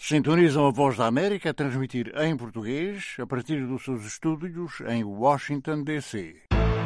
Sintonizam a Voz da América a transmitir em português a partir dos seus estúdios em Washington, D.C.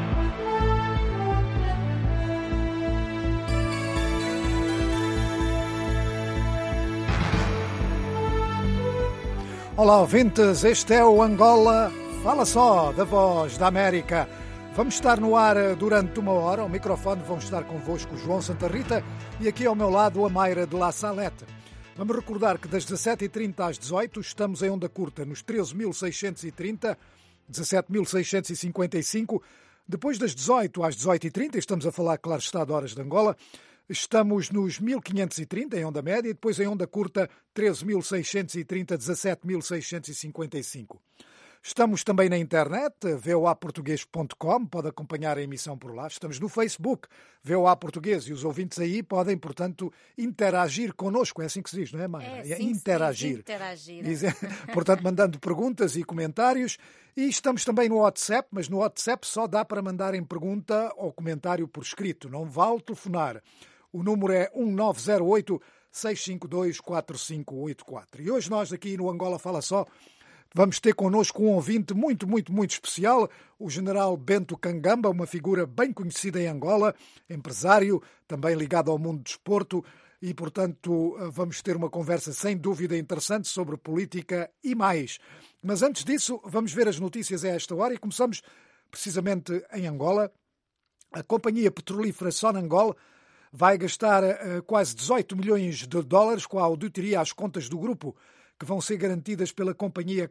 Olá, ouvintes, este é o Angola Fala Só, da Voz da América. Vamos estar no ar durante uma hora. Ao microfone vão estar convosco o João Santa Rita e aqui ao meu lado a Mayra de La Salette. Vamos recordar que das 17h30 às 18h estamos em onda curta nos 13.630, 17.655. Depois das 18 às 18h30, estamos a falar, claro está, de horas de Angola, estamos nos 1530 em onda média e depois em onda curta 13.630, 17.655. Estamos também na internet, voaportugues.com, pode acompanhar a emissão por lá. Estamos no Facebook, VOA Português, e os ouvintes aí podem, portanto, interagir connosco. É assim que se diz, não é, Mayra? É sim, interagir. Interagir. Portanto, mandando perguntas e comentários. E estamos também no WhatsApp, mas no WhatsApp só dá para mandarem pergunta ou comentário por escrito. Não vale telefonar. O número é 1908-652-4584. E hoje nós aqui no Angola Fala Só vamos ter connosco um ouvinte muito especial, o general Bento Kangamba, uma figura bem conhecida em Angola, empresário, também ligado ao mundo do desporto, e, portanto, vamos ter uma conversa sem dúvida interessante sobre política e mais. Mas antes disso, vamos ver as notícias a esta hora e começamos precisamente em Angola. A companhia petrolífera Sonangol vai gastar quase 18 milhões de dólares com a auditoria às contas do grupo, que vão ser garantidas pela companhia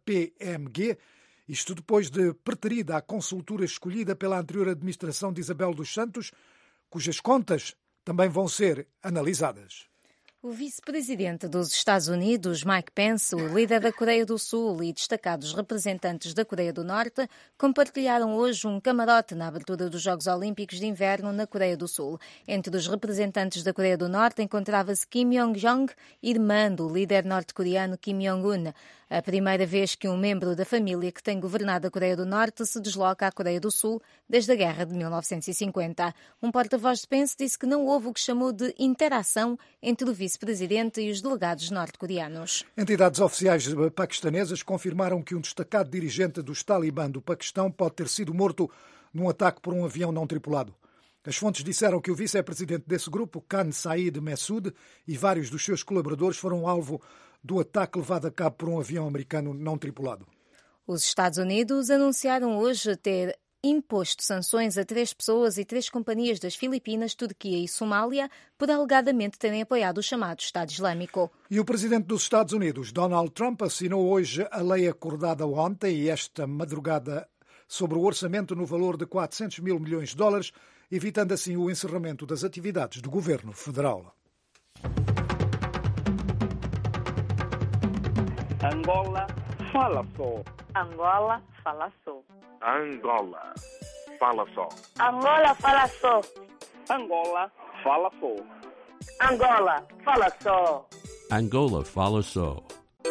KPMG, isto depois de preterida a consultora escolhida pela anterior administração de Isabel dos Santos, cujas contas também vão ser analisadas. O vice-presidente dos Estados Unidos, Mike Pence, o líder da Coreia do Sul e destacados representantes da Coreia do Norte compartilharam hoje um camarote na abertura dos Jogos Olímpicos de Inverno na Coreia do Sul. Entre os representantes da Coreia do Norte encontrava-se Kim Yong-jong, irmã do líder norte-coreano Kim Jong-un. A primeira vez que um membro da família que tem governado a Coreia do Norte se desloca à Coreia do Sul desde a Guerra de 1950. Um porta-voz de Pence disse que não houve o que chamou de interação entre o vice-presidente e os delegados norte-coreanos. Entidades oficiais paquistanesas confirmaram que um destacado dirigente dos Talibã do Paquistão pode ter sido morto num ataque por um avião não tripulado. As fontes disseram que o vice-presidente desse grupo, Khan Saeed Massoud, e vários dos seus colaboradores foram alvo do ataque levado a cabo por um avião americano não tripulado. Os Estados Unidos anunciaram hoje ter imposto sanções a 3 pessoas e 3 companhias das Filipinas, Turquia e Somália por alegadamente terem apoiado o chamado Estado Islâmico. E o presidente dos Estados Unidos, Donald Trump, assinou hoje a lei acordada ontem e esta madrugada sobre o orçamento no valor de 400 mil milhões de dólares, evitando assim o encerramento das atividades do governo federal. Angola Fala Só. Angola Fala Só. Angola Fala Só. Angola Fala Só. Angola Fala Só. Angola Fala Só. Angola Fala Só.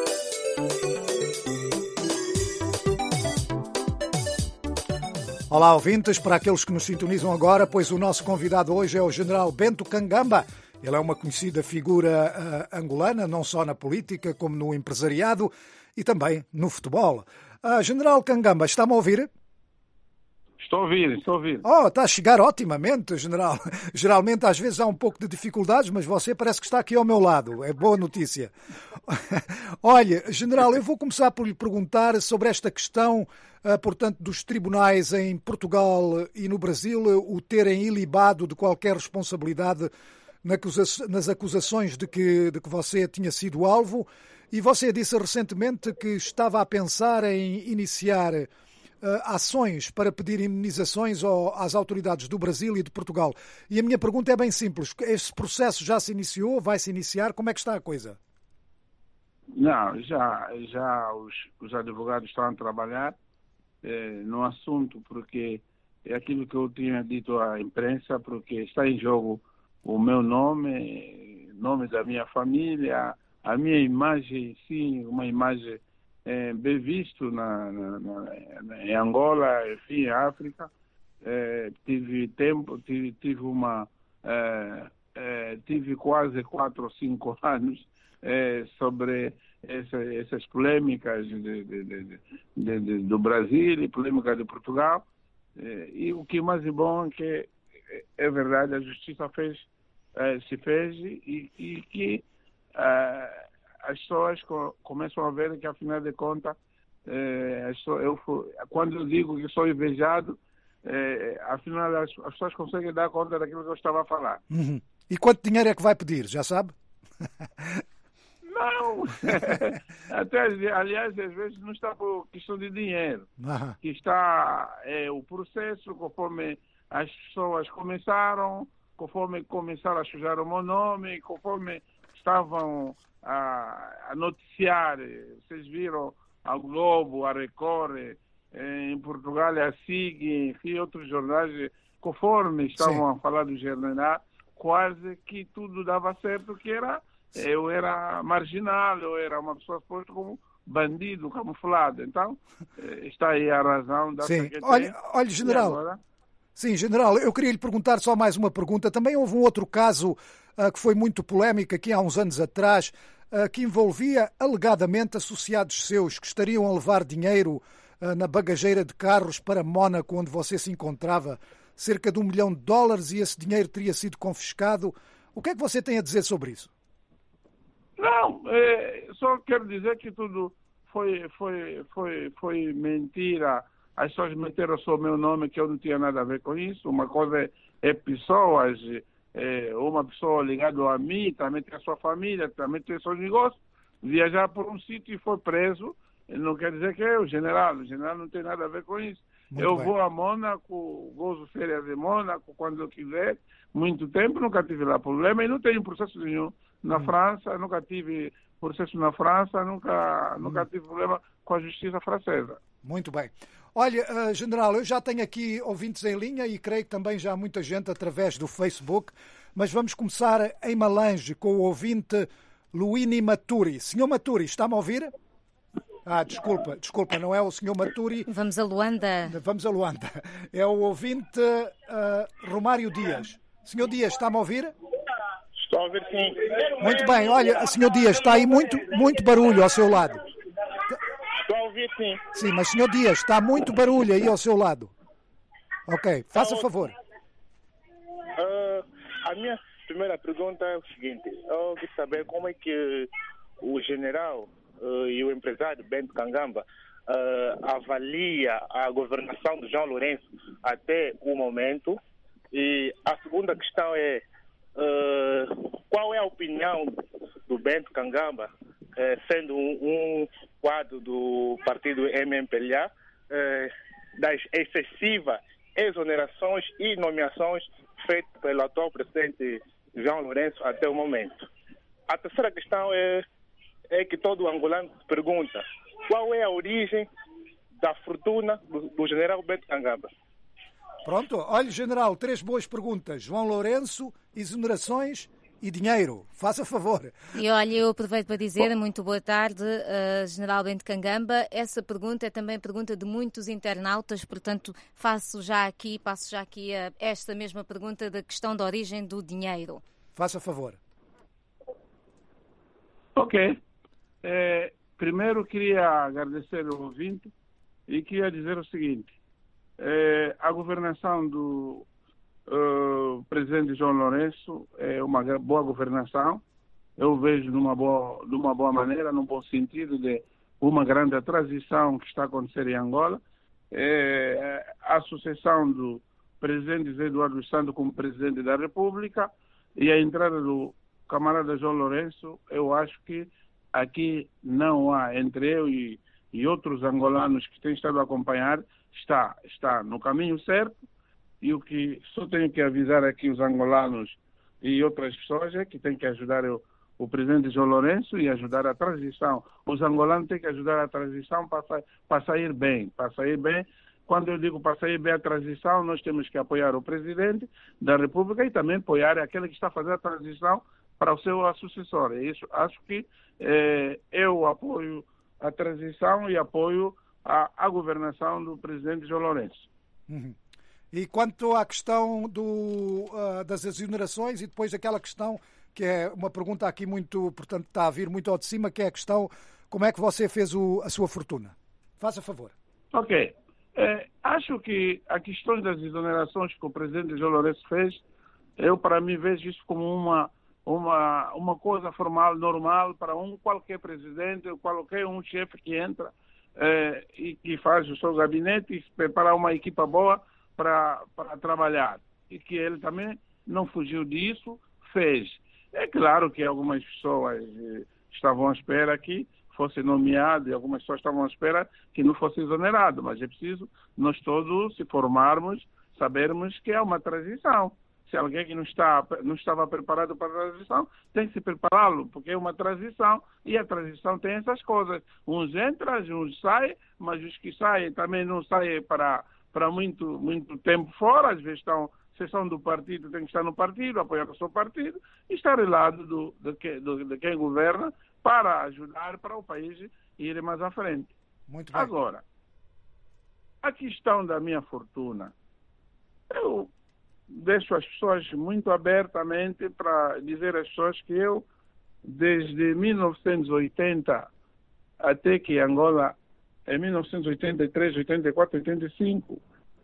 Olá, ouvintes, para aqueles que nos sintonizam agora, pois o nosso convidado hoje é o general Bento Kangamba. Ele é uma conhecida figura angolana, não só na política, como no empresariado e também no futebol. General Kangamba, está-me a ouvir? Estou a ouvir. Está a chegar otimamente, general. Geralmente, às vezes, há um pouco de dificuldades, mas você parece que está aqui ao meu lado. É boa notícia. Olha, general, eu vou começar por lhe perguntar sobre esta questão, portanto, dos tribunais em Portugal e no Brasil o terem ilibado de qualquer responsabilidade nas acusações de que você tinha sido alvo, e você disse recentemente que estava a pensar em iniciar ações para pedir indemnizações às autoridades do Brasil e de Portugal. E a minha pergunta é bem simples. Esse processo já se iniciou? Vai se iniciar? Como é que está a coisa? Não, já os advogados estão a trabalhar no assunto, porque é aquilo que eu tinha dito à imprensa, porque está em jogo o meu nome, nome da minha família, a minha imagem, sim, uma imagem bem vista em Angola, enfim, em África. Tive quase 4 ou 5 anos sobre essas polêmicas do Brasil e polêmicas de Portugal. E o que mais é bom é que, é verdade, a justiça se fez e que as pessoas começam a ver que, afinal de contas, quando eu digo que sou invejado, afinal as pessoas conseguem dar conta daquilo que eu estava a falar. Uhum. E quanto dinheiro é que vai pedir, já sabe? Não! Aliás, às vezes não está por questão de dinheiro. Que está o processo, conforme as pessoas começaram a sujar o meu nome, conforme estavam a noticiar. Vocês viram a Globo, a Record, em Portugal, a SIG e outros jornais, conforme estavam a falar do general, quase que tudo dava certo, que eu era marginal, eu era uma pessoa posta como bandido, camuflado. Então, está aí a razão da Olha, general. Agora... Sim, general, eu queria lhe perguntar só mais uma pergunta. Também houve um outro caso que foi muito polémico aqui há uns anos atrás, que envolvia alegadamente associados seus que estariam a levar dinheiro na bagageira de carros para Mónaco, onde você se encontrava, cerca de $1 milhão, e esse dinheiro teria sido confiscado. O que é que você tem a dizer sobre isso? Não, só quero dizer que tudo foi mentira. As pessoas meteram só o meu nome, que eu não tinha nada a ver com isso. Uma coisa é pessoas, uma pessoa ligada a mim, também tem a sua família, também tem seus negócios, viajar por um sítio e foi preso. Não quer dizer que é o general não tem nada a ver com isso. Vou a Mônaco, gozo férias de Mônaco quando eu quiser, muito tempo, nunca tive lá problema e não tenho processo nenhum na França, nunca tive processo na França, nunca tive problema com a justiça francesa. Muito bem. Olha, general, eu já tenho aqui ouvintes em linha e creio que também já há muita gente através do Facebook, mas vamos começar em Malange com o ouvinte Luini Maturi. Senhor Maturi, está-me a ouvir? Desculpa, não é o senhor Maturi. Vamos a Luanda. É o ouvinte Romário Dias. Senhor Dias, está-me a ouvir? Estou a ouvir, sim. Muito bem, olha, senhor Dias, está aí muito barulho ao seu lado. Estou a ouvir, sim. Sim, mas senhor Dias, está muito barulho aí ao seu lado. Ok, faça favor. A minha primeira pergunta é o seguinte. Eu quero saber como é que o general e o empresário Bento Kangamba avalia a governação de João Lourenço até o momento. E a segunda questão é qual é a opinião do Bento Kangamba, sendo um quadro do partido MMPLA, das excessivas exonerações e nomeações feitas pelo atual presidente João Lourenço até o momento. A terceira questão é que todo angolano se pergunta qual é a origem da fortuna do general Bento Kangamba. Pronto, olha, general, 3 boas perguntas. João Lourenço, exonerações e dinheiro. Faça favor. E olha, eu aproveito para dizer muito boa tarde, general Bento Kangamba. Essa pergunta é também pergunta de muitos internautas, portanto, passo já aqui a esta mesma pergunta da questão da origem do dinheiro. Faça favor. Ok. Primeiro queria agradecer ao ouvinte e queria dizer o seguinte. A governação do presidente João Lourenço é uma boa governação. Eu vejo de uma boa maneira, num bom sentido de uma grande transição que está a acontecer em Angola. A sucessão do presidente José Eduardo dos Santos como presidente da República e a entrada do camarada João Lourenço, eu acho que aqui não há, entre eu e outros angolanos que têm estado a acompanhar, está no caminho certo. E o que só tenho que avisar aqui os angolanos e outras pessoas é que tem que ajudar o presidente João Lourenço e ajudar a transição. Os angolanos têm que ajudar a transição para sair bem. Para sair bem, quando eu digo para sair bem a transição, nós temos que apoiar o presidente da República e também apoiar aquele que está fazendo a transição para o seu sucessor. É isso, acho que eu apoio a transição e apoio a governação do presidente João Lourenço. Uhum. E quanto à questão das exonerações e depois aquela questão que é uma pergunta aqui muito, portanto, está a vir muito ao de cima, que é a questão, como é que você fez a sua fortuna? Faça favor. Ok. Acho que a questão das exonerações que o presidente João Lourenço fez, eu, para mim, vejo isso como uma coisa formal, normal, para qualquer presidente, qualquer chefe que entra e que faz o seu gabinete e preparar uma equipa boa para trabalhar. E que ele também não fugiu disso, fez. É claro que algumas pessoas estavam à espera que fosse nomeado e algumas pessoas estavam à espera que não fosse exonerado, mas é preciso nós todos se formarmos, sabermos que é uma transição. Se alguém que não estava preparado para a transição, tem que se prepará-lo, porque é uma transição e a transição tem essas coisas. Uns entram, uns saem, mas os que saem também não saem para muito tempo fora, às vezes se são do partido, tem que estar no partido, apoiar o seu partido e estar ao lado de quem governa para ajudar para o país ir mais à frente. Muito bem. Agora, a questão da minha fortuna, eu deixo as pessoas muito abertamente para dizer às pessoas que eu, desde 1980 até que Angola, em 1983, 84, 85,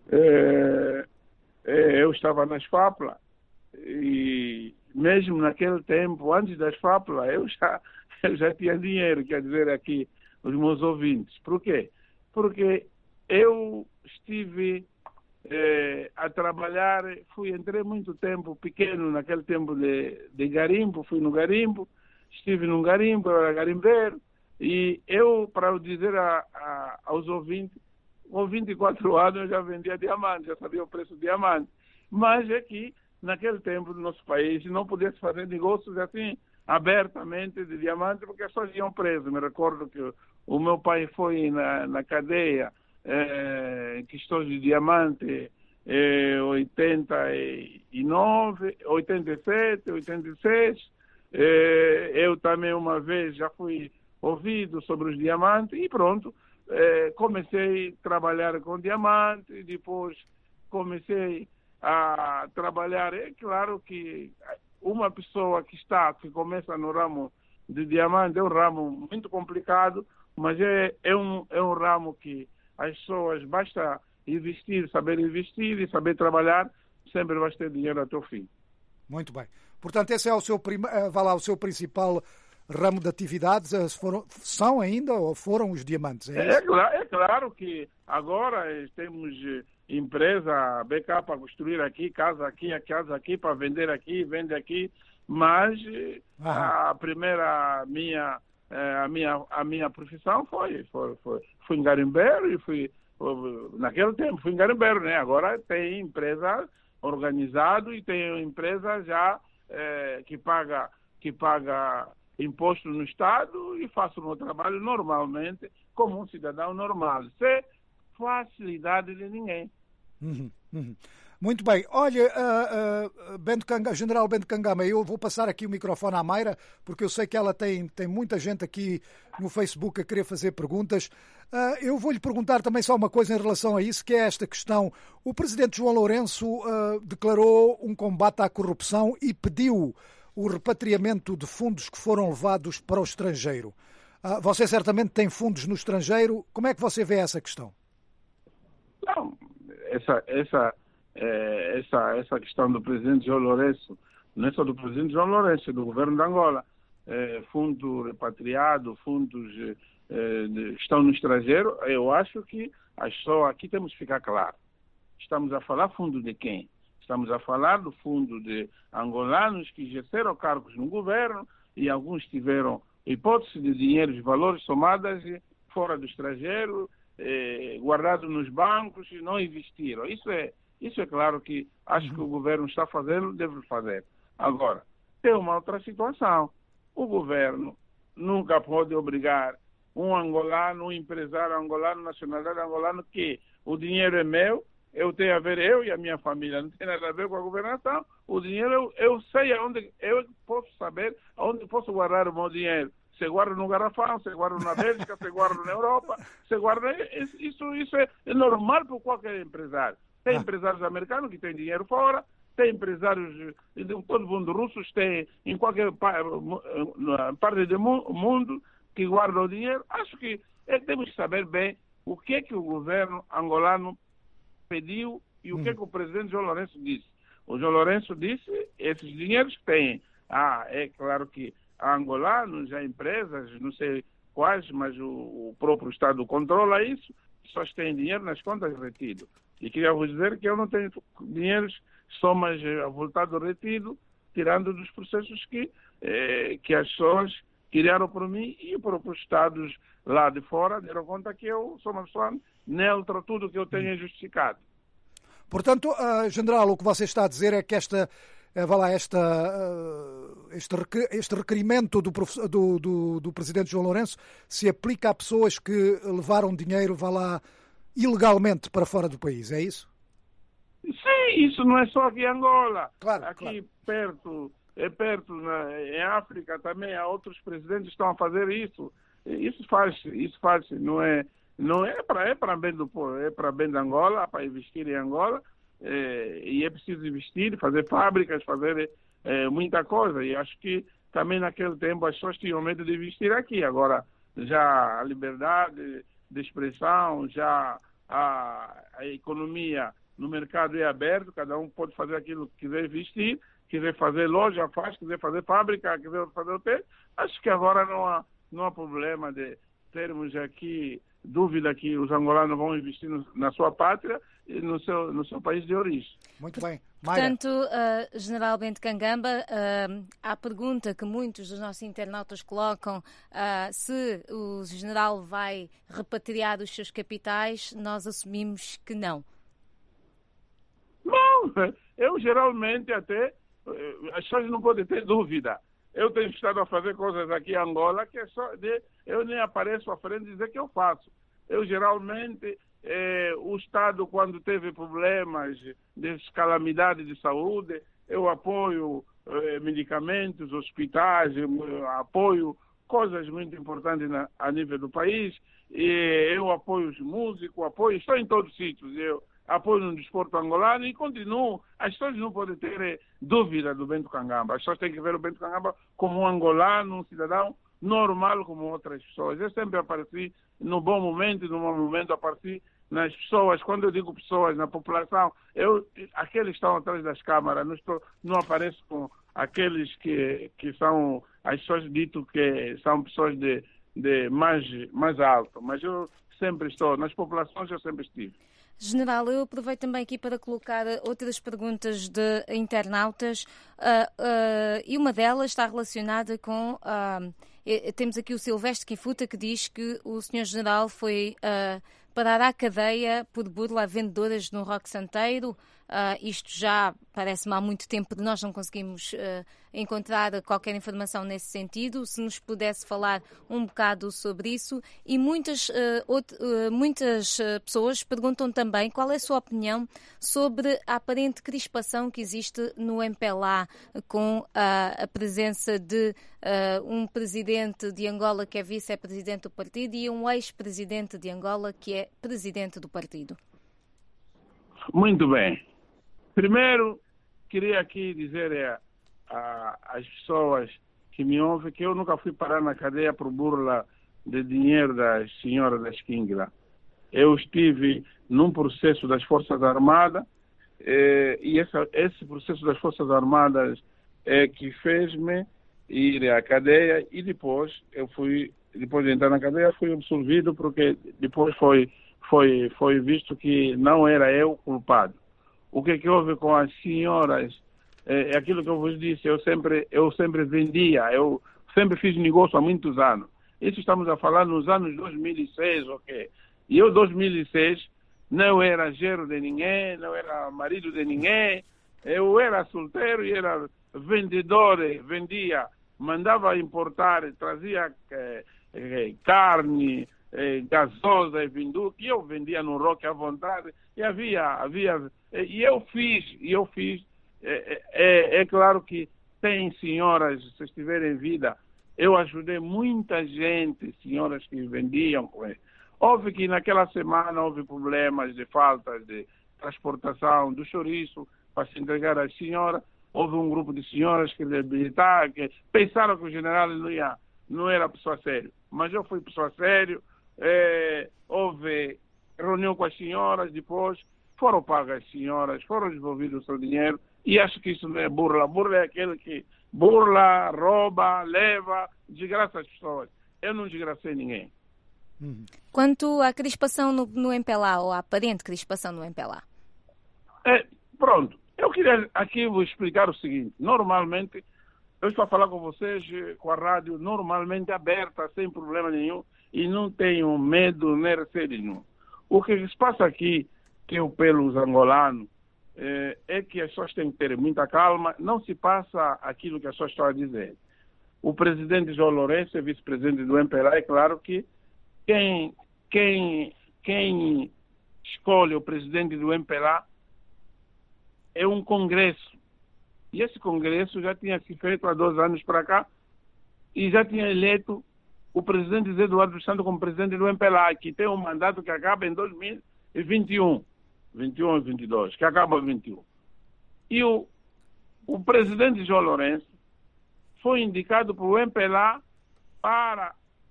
eu estava na FAPLA e mesmo naquele tempo, antes das FAPLA, eu já tinha dinheiro, quer dizer aqui, os meus ouvintes. Por quê? Porque eu estive a trabalhar, entrei muito tempo pequeno, naquele tempo de garimpo, fui no garimpo, estive num garimpo, eu era garimpeiro, e eu, para dizer aos ouvintes, com 24 anos eu já vendia diamante, já sabia o preço do diamante. Mas é que, naquele tempo, no nosso país, não podia se fazer negócios assim, abertamente, de diamante, porque as pessoas iam presos. Me recordo que o meu pai foi na cadeia em questões de diamante 89, 87, 86. Eu também uma vez já fui ouvido sobre os diamantes e pronto. Comecei a trabalhar com diamante, depois comecei a trabalhar. É claro que uma pessoa que começa no ramo de diamante é um ramo muito complicado, mas é um ramo que as pessoas basta saber investir e saber trabalhar, sempre vai ter dinheiro até o fim. Muito bem. Portanto, esse é o seu principal ramo de atividades, são ainda ou foram os diamantes? É claro que agora temos empresa BK para construir aqui, casa aqui, para vender aqui, vende aqui, mas a minha profissão foi garimpeiro e naquele tempo fui garimpeiro, né? Agora tem empresa organizado e tem empresa já que paga imposto no Estado e faço o meu trabalho normalmente, como um cidadão normal, sem facilidade de ninguém. Muito bem. Olha, General Bento Kangama, eu vou passar aqui o microfone à Mayra, porque eu sei que ela tem muita gente aqui no Facebook a querer fazer perguntas. Eu vou-lhe perguntar também só uma coisa em relação a isso, que é esta questão. O presidente João Lourenço declarou um combate à corrupção e pediu o repatriamento de fundos que foram levados para o estrangeiro. Você certamente tem fundos no estrangeiro. Como é que você vê essa questão? Não, essa questão do presidente João Lourenço, não é só do presidente João Lourenço, é do governo de Angola. Fundo repatriado, fundos estão no estrangeiro. Eu acho que aqui temos que ficar claro. Estamos a falar fundo de quem? Estamos a falar do fundo de angolanos que exerceram cargos no governo e alguns tiveram hipótese de dinheiros, valores somadas fora do estrangeiro, guardados nos bancos e não investiram. Isso é claro que acho que o governo está fazendo, deve fazer. Agora, tem uma outra situação. O governo nunca pode obrigar um angolano, um empresário angolano, nacionalidade angolana, que o dinheiro é meu, eu tenho a ver, eu e a minha família, não tem nada a ver com a governação. O dinheiro, eu sei aonde, eu posso saber aonde posso guardar o meu dinheiro. Se guarda no garrafão, se guarda na Bélgica, se guarda na Europa, se guarda... Isso é normal para qualquer empresário. Tem empresários americanos que têm dinheiro fora, tem empresários, todo mundo, russos tem em qualquer parte do mundo que guardam o dinheiro. Acho que temos que saber bem o que é que o governo angolano pediu e o que é que o presidente João Lourenço disse. O João Lourenço disse, esses dinheiros têm. É claro que há angolanos, há empresas, não sei quais, mas o próprio Estado controla isso, só têm dinheiro nas contas retido. E queria vos dizer que eu não tenho dinheiros, só mais voltado retido, tirando dos processos que as pessoas criaram por mim e para os Estados lá de fora deram conta que eu sou uma pessoa neutra, tudo que eu tenho é justificado. Portanto, General, o que você está a dizer é que este requerimento do Presidente João Lourenço se aplica a pessoas que levaram dinheiro, ilegalmente para fora do país, é isso? Sim, isso não é só aqui em Angola. Claro, aqui perto, em África também há outros presidentes que estão a fazer isso. Isso faz, não é para bem do povo, é para bem da Angola, para investir em Angola, e é preciso investir, fazer fábricas, fazer muita coisa. E acho que também naquele tempo as pessoas tinham medo de investir aqui. Agora já a liberdade de expressão, já a economia no mercado é aberto, cada um pode fazer aquilo que quiser investir, quiser fazer loja, faz, quiser fazer fábrica, quiser fazer hotel. Acho que agora não há problema de termos aqui dúvida que os angolanos vão investir na sua pátria e no seu país de origem. Muito bem. Mayra. Portanto, General Bento Kangamba, a pergunta que muitos dos nossos internautas colocam, se o general vai repatriar os seus capitais, nós assumimos que não. Não, eu geralmente até, as pessoas não podem ter dúvida. Eu tenho estado a fazer coisas aqui em Angola que eu nem apareço à frente dizer que eu faço. Eu geralmente, o Estado, quando teve problemas de calamidade de saúde, eu apoio medicamentos, hospitais, apoio coisas muito importantes a nível do país. E eu apoio os músicos, estou em todos os sítios. Eu apoio no desporto angolano e continuo. As pessoas não podem ter dúvida do Bento Kangamba. As pessoas têm que ver o Bento Kangamba como um angolano, um cidadão normal como outras pessoas. Eu sempre apareci no bom momento e no mau momento, apareci nas pessoas. Quando eu digo pessoas, na população, aqueles que estão atrás das câmaras, não apareço com aqueles que são as pessoas dito que são pessoas de mais alto. Mas eu sempre estou, nas populações eu sempre estive. General, eu aproveito também aqui para colocar outras perguntas de internautas e uma delas está relacionada com... temos aqui o Silvestre Kifuta que diz que o Sr. General foi parar à cadeia por burla a vendedoras no Roque Santeiro. Isto já parece-me há muito tempo, nós não conseguimos encontrar qualquer informação nesse sentido. Se nos pudesse falar um bocado sobre isso. E muitas pessoas perguntam também qual é a sua opinião sobre a aparente crispação que existe no MPLA com a presença de um presidente de Angola que é vice-presidente do partido e um ex-presidente de Angola que é presidente do partido. Muito bem. Primeiro, queria aqui dizer às pessoas que me ouvem que eu nunca fui parar na cadeia por burla de dinheiro das senhoras da Esquingla. Eu estive num processo das Forças Armadas e esse processo das Forças Armadas é que fez-me ir à cadeia e depois de entrar na cadeia, fui absolvido porque depois foi visto que não era eu culpado. O que houve com as senhoras é aquilo que eu vos disse. Eu sempre vendia, eu sempre fiz negócio há muitos anos. Isso estamos a falar nos anos 2006, ok? E eu, em 2006, não era genro de ninguém, não era marido de ninguém. Eu era solteiro e era vendedor, vendia, mandava importar, trazia carne, gasosa e vinduque, e eu vendia no Roque à vontade, e e eu fiz, é claro que tem senhoras, se estiverem em vida, eu ajudei muita gente, senhoras que vendiam com ele. Houve que naquela semana houve problemas de falta de transportação do chouriço, para se entregar às senhoras. Houve um grupo de senhoras que debilitaram, que pensaram que o general não era pessoa séria. Mas eu fui pessoa séria. Houve reunião com as senhoras, depois foram pagas as senhoras, foram devolvidos o seu dinheiro. E acho que isso não é burla. Burla é aquele que burla, rouba, leva, desgraça as pessoas. Eu não desgracei ninguém. Quanto à crispação no MPLA, ou à aparente crispação no MPLA? Pronto. Eu queria aqui vos explicar o seguinte. Normalmente, eu estou a falar com vocês com a rádio normalmente aberta, sem problema nenhum, e não tenho medo nem receio nenhum. O que se passa aqui, que eu pelos angolanos, é que as pessoas têm que ter muita calma, não se passa aquilo que as pessoas estão a dizer. O presidente João Lourenço é vice-presidente do MPLA, é claro que quem escolhe o presidente do MPLA é um congresso. E esse congresso já tinha se feito há 2 anos para cá e já tinha eleito o presidente José Eduardo dos Santos como presidente do MPLA, que tem um mandato que acaba em 2021. 21 e 22, que acaba em 21. E o presidente João Lourenço foi indicado para o MPLA para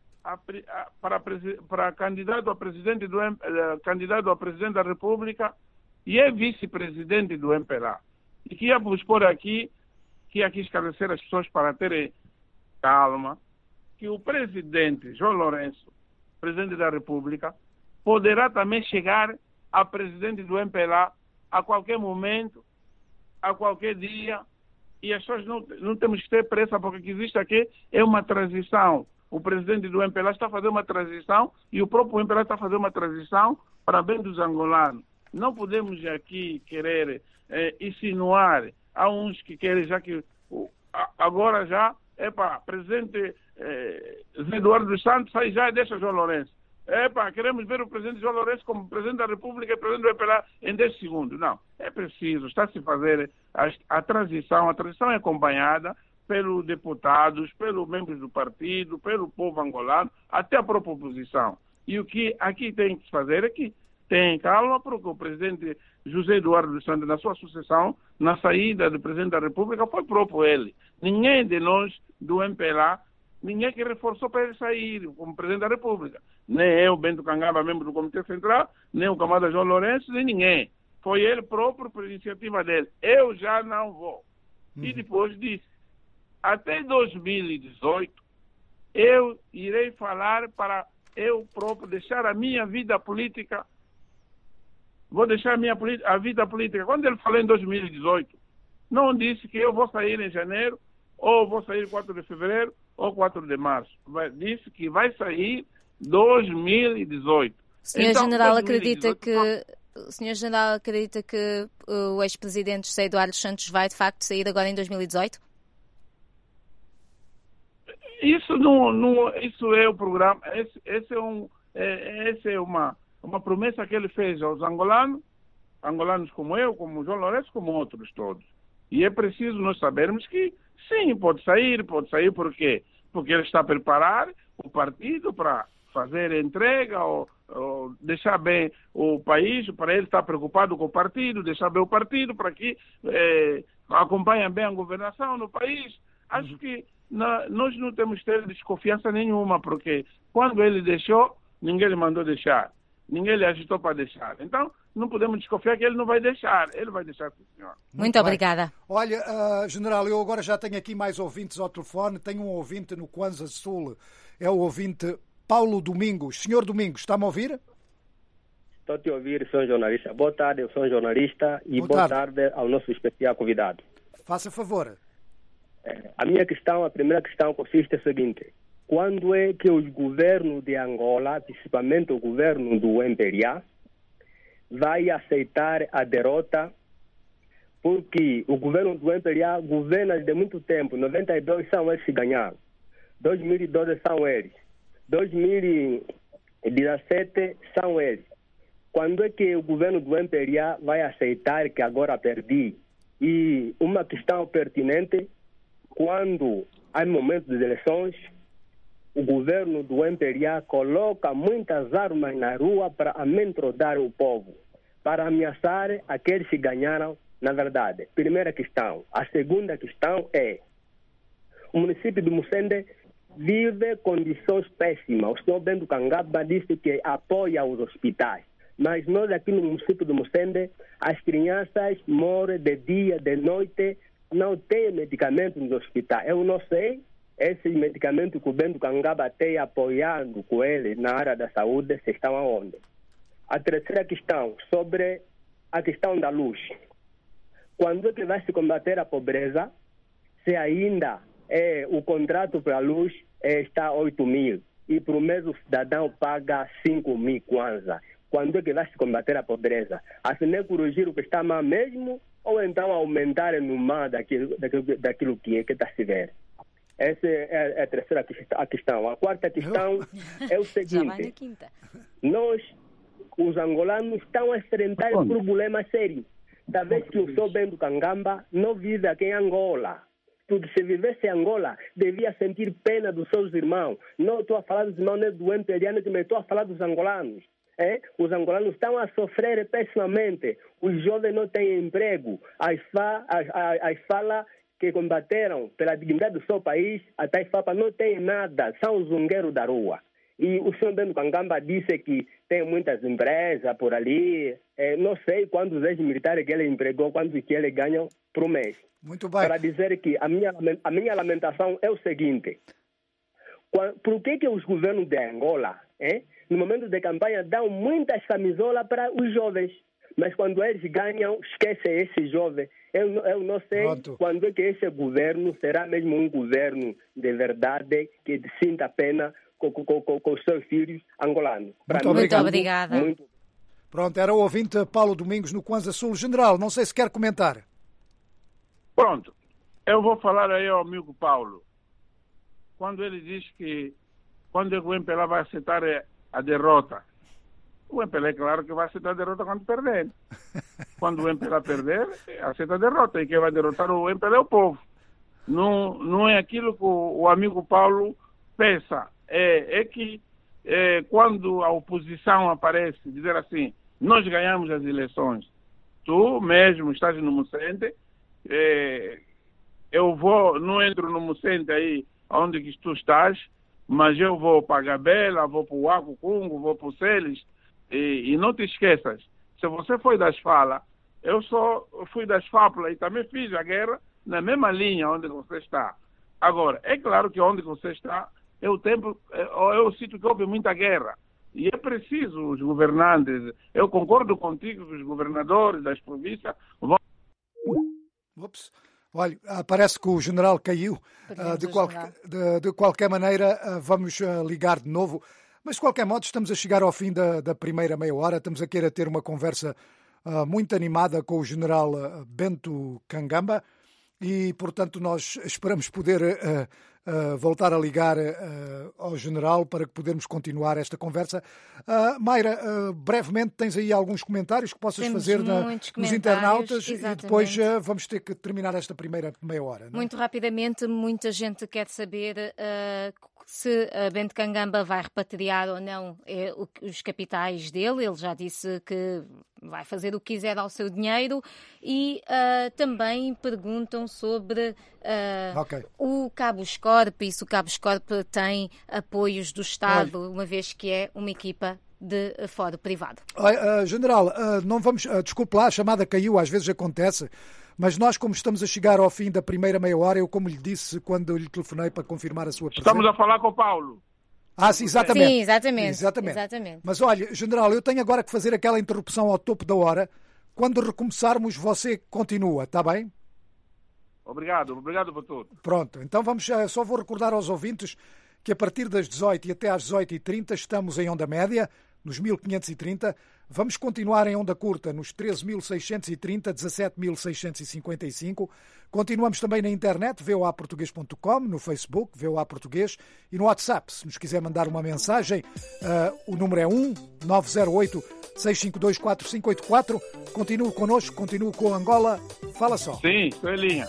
candidato a presidente da República e é vice-presidente do MPLA. E que ia vos pôr aqui, esclarecer as pessoas para terem calma, que o presidente João Lourenço, presidente da República, poderá também chegar a presidente do MPLA a qualquer momento, a qualquer dia, e as pessoas não temos que ter pressa, porque o que existe aqui é uma transição. O presidente do MPLA está a fazer uma transição e o próprio MPLA está a fazer uma transição para bem dos angolanos. Não podemos aqui querer insinuar a uns que querem, já que agora já, presidente José Eduardo dos Santos sai já e deixa João Lourenço. Queremos ver o presidente João Lourenço como presidente da República e presidente do MPLA em 10 segundos. Não, é preciso, está a se fazer a transição. A transição é acompanhada pelos deputados, pelos membros do partido, pelo povo angolano, até a própria oposição. E o que aqui tem que se fazer é que tem calma, porque o presidente José Eduardo dos Santos, na sua sucessão, na saída do presidente da República, foi próprio ele. Ninguém de nós do MPLA, ninguém que reforçou para ele sair como presidente da República. Nem eu, Bento Cangamba, membro do Comitê Central, nem o camarada João Lourenço, nem ninguém. Foi ele próprio por iniciativa dele. Eu já não vou. E depois disse, até 2018, eu irei falar para eu próprio deixar a minha vida política. Vou deixar a vida política. Quando ele falou em 2018, não disse que eu vou sair em janeiro, ou vou sair 4 de fevereiro, ou 4 de março. Disse que vai sair 2018. O Sr. General acredita que o ex-presidente José Eduardo Santos vai, de facto, sair agora em 2018? Isso isso é o programa. Essa é uma promessa que ele fez aos angolanos como eu, como o João Lourenço, como outros todos. E é preciso nós sabermos que sim, pode sair por quê? Porque ele está a preparar o partido para fazer a entrega ou deixar bem o país, para ele estar preocupado com o partido, deixar bem o partido para que acompanhe bem a governação no país. Acho que nós não temos que ter desconfiança nenhuma, porque quando ele deixou, ninguém lhe mandou deixar. Ninguém lhe agitou para deixar. Então, não podemos desconfiar que ele não vai deixar. Ele vai deixar, sim, senhor. Muito obrigada. Olha, General, eu agora já tenho aqui mais ouvintes ao telefone. Tenho um ouvinte no Kwanza Sul. É o ouvinte Paulo Domingos. Senhor Domingos, está-me a ouvir? Estou a te ouvir, sou jornalista. Boa tarde, eu sou jornalista e boa tarde ao nosso especial convidado. Faça favor. A primeira questão consiste no seguinte. Quando é que os governos de Angola, principalmente o governo do MPLA, vai aceitar a derrota? Porque o governo do MPLA governa de muito tempo. 92 são eles que ganharam. 2012 são eles. 2017 são eles. Quando é que o governo do MPLA vai aceitar que agora perdi? E uma questão pertinente, quando há momentos de eleições, o governo do MPLA coloca muitas armas na rua para amedrontar o povo, para ameaçar aqueles que ganharam na verdade. Primeira questão. A segunda questão é: o município de Mucende vive condições péssimas. O senhor Bento Kangaba disse que apoia os hospitais, mas nós aqui no município de Mucende, as crianças morrem de dia, de noite, não tem medicamento nos hospitais. Eu não sei esses medicamentos que o Bento Kangaba tem apoiando com ele na área da saúde, se estão aonde. A terceira questão, sobre a questão da luz. Quando é que vai se combater a pobreza, se ainda o contrato para a luz está 8 mil e por mês o cidadão paga 5 mil kwanza? Quando é que vai se combater a pobreza? Afinal, corrigir o que está mal mesmo ou então aumentar no mal daquilo que está se ver? Essa é a terceira questão. A quarta questão é o seguinte: nós, os angolanos, estamos a enfrentar um problema sério. Talvez que o senhor Bento Kangaba não vive aqui em Angola. Porque se vivesse em Angola, devia sentir pena dos seus irmãos. Não estou a falar dos irmãos do imperiano, mas estou a falar dos angolanos. Os angolanos estão a sofrer pessimamente. Os jovens não têm emprego. As falas que combateram pela dignidade do seu país, a Taifapa não tem nada. São os zungueiros da rua. E o senhor Bento Kangaba disse que tem muitas empresas por ali. Não sei quantos ex-militares que ele empregou, quantos que ele ganha por mês. Muito bem. Para dizer que a minha lamentação é o seguinte: por que os governos de Angola, no momento de campanha, dão muitas camisolas para os jovens, mas quando eles ganham, esquecem esse jovem? Eu não sei quando é que esse governo será mesmo um governo de verdade, que sinta pena com os seus filhos angolanos. Muito obrigada. Pronto, era o ouvinte Paulo Domingos no Kwanza Sul. General, não sei se quer comentar. Pronto, eu vou falar aí ao amigo Paulo. Quando ele diz que quando o MPLA vai aceitar a derrota, o MPLA é claro que vai aceitar a derrota quando perder. Quando o MPLA perder, aceita a derrota. E quem vai derrotar o MPLA é o povo. Não é aquilo que o amigo Paulo pensa. É que quando a oposição aparece, dizer assim, nós ganhamos as eleições, tu mesmo estás no Mucende, eu não entro no Mucende aí onde que tu estás, mas eu vou para a Gabela, vou para o Acucungo, vou para o Celes, e não te esqueças, se você foi das falas, eu só fui das fábulas e também fiz a guerra na mesma linha onde você está. Agora, é claro que onde você está é o sítio que houve muita guerra. E é preciso os governantes, eu concordo contigo que os governadores das províncias vão... Olha, parece que o general caiu. De qualquer maneira, vamos ligar de novo. Mas, de qualquer modo, estamos a chegar ao fim da primeira meia hora. Estamos a querer ter uma conversa muito animada com o general Bento Kangamba e, portanto, nós esperamos poder voltar a ligar ao general para que podermos continuar esta conversa. Mayra, brevemente, tens aí alguns comentários que possas fazer nos internautas, exatamente. E depois vamos ter que terminar esta primeira meia hora. Não é? Muito rapidamente, muita gente quer saber se Bento Kangamba vai repatriar ou não os capitais dele. Ele já disse que vai fazer o que quiser ao seu dinheiro e também perguntam sobre o Cabo Escorpe e se o Cabo Escorpe tem apoios do Estado, uma vez que é uma equipa de fórum privado. General, não vamos, desculpe lá, a chamada caiu, às vezes acontece, mas nós, como estamos a chegar ao fim da primeira meia hora, eu, como lhe disse quando eu lhe telefonei para confirmar a sua presença... Estamos a falar com o Paulo. Sim, exatamente. Sim, exatamente. Mas olha, general, eu tenho agora que fazer aquela interrupção ao topo da hora. Quando recomeçarmos, você continua, está bem? Obrigado por tudo. Pronto, então só vou recordar aos ouvintes que a partir das 18 e até às 18h30 estamos em onda média, nos 1530. Vamos continuar em onda curta, nos 13.630, 17.655. Continuamos também na internet, voaportugues.com, no Facebook, VOA Português, e no WhatsApp. Se nos quiser mandar uma mensagem, o número é 1-908-652-4584. Continue connosco, continue com Angola. Fala só. Sim, estou em linha.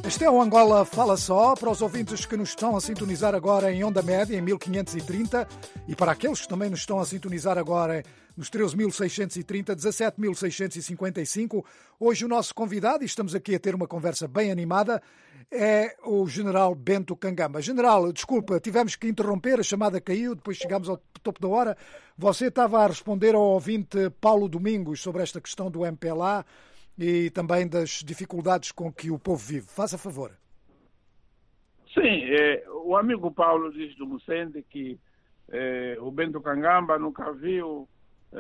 Este é o Angola Fala Só, para os ouvintes que nos estão a sintonizar agora em onda média, em 1530, e para aqueles que também nos estão a sintonizar agora nos 13.630, 17.655. Hoje o nosso convidado, e estamos aqui a ter uma conversa bem animada, é o General Bento Kangamba. General, desculpa, tivemos que interromper, a chamada caiu, depois chegámos ao topo da hora. Você estava a responder ao ouvinte Paulo Domingos sobre esta questão do MPLA e também das dificuldades com que o povo vive. Faça favor. Sim, o amigo Paulo diz do Mucende que o Bento Kangamba nunca viu,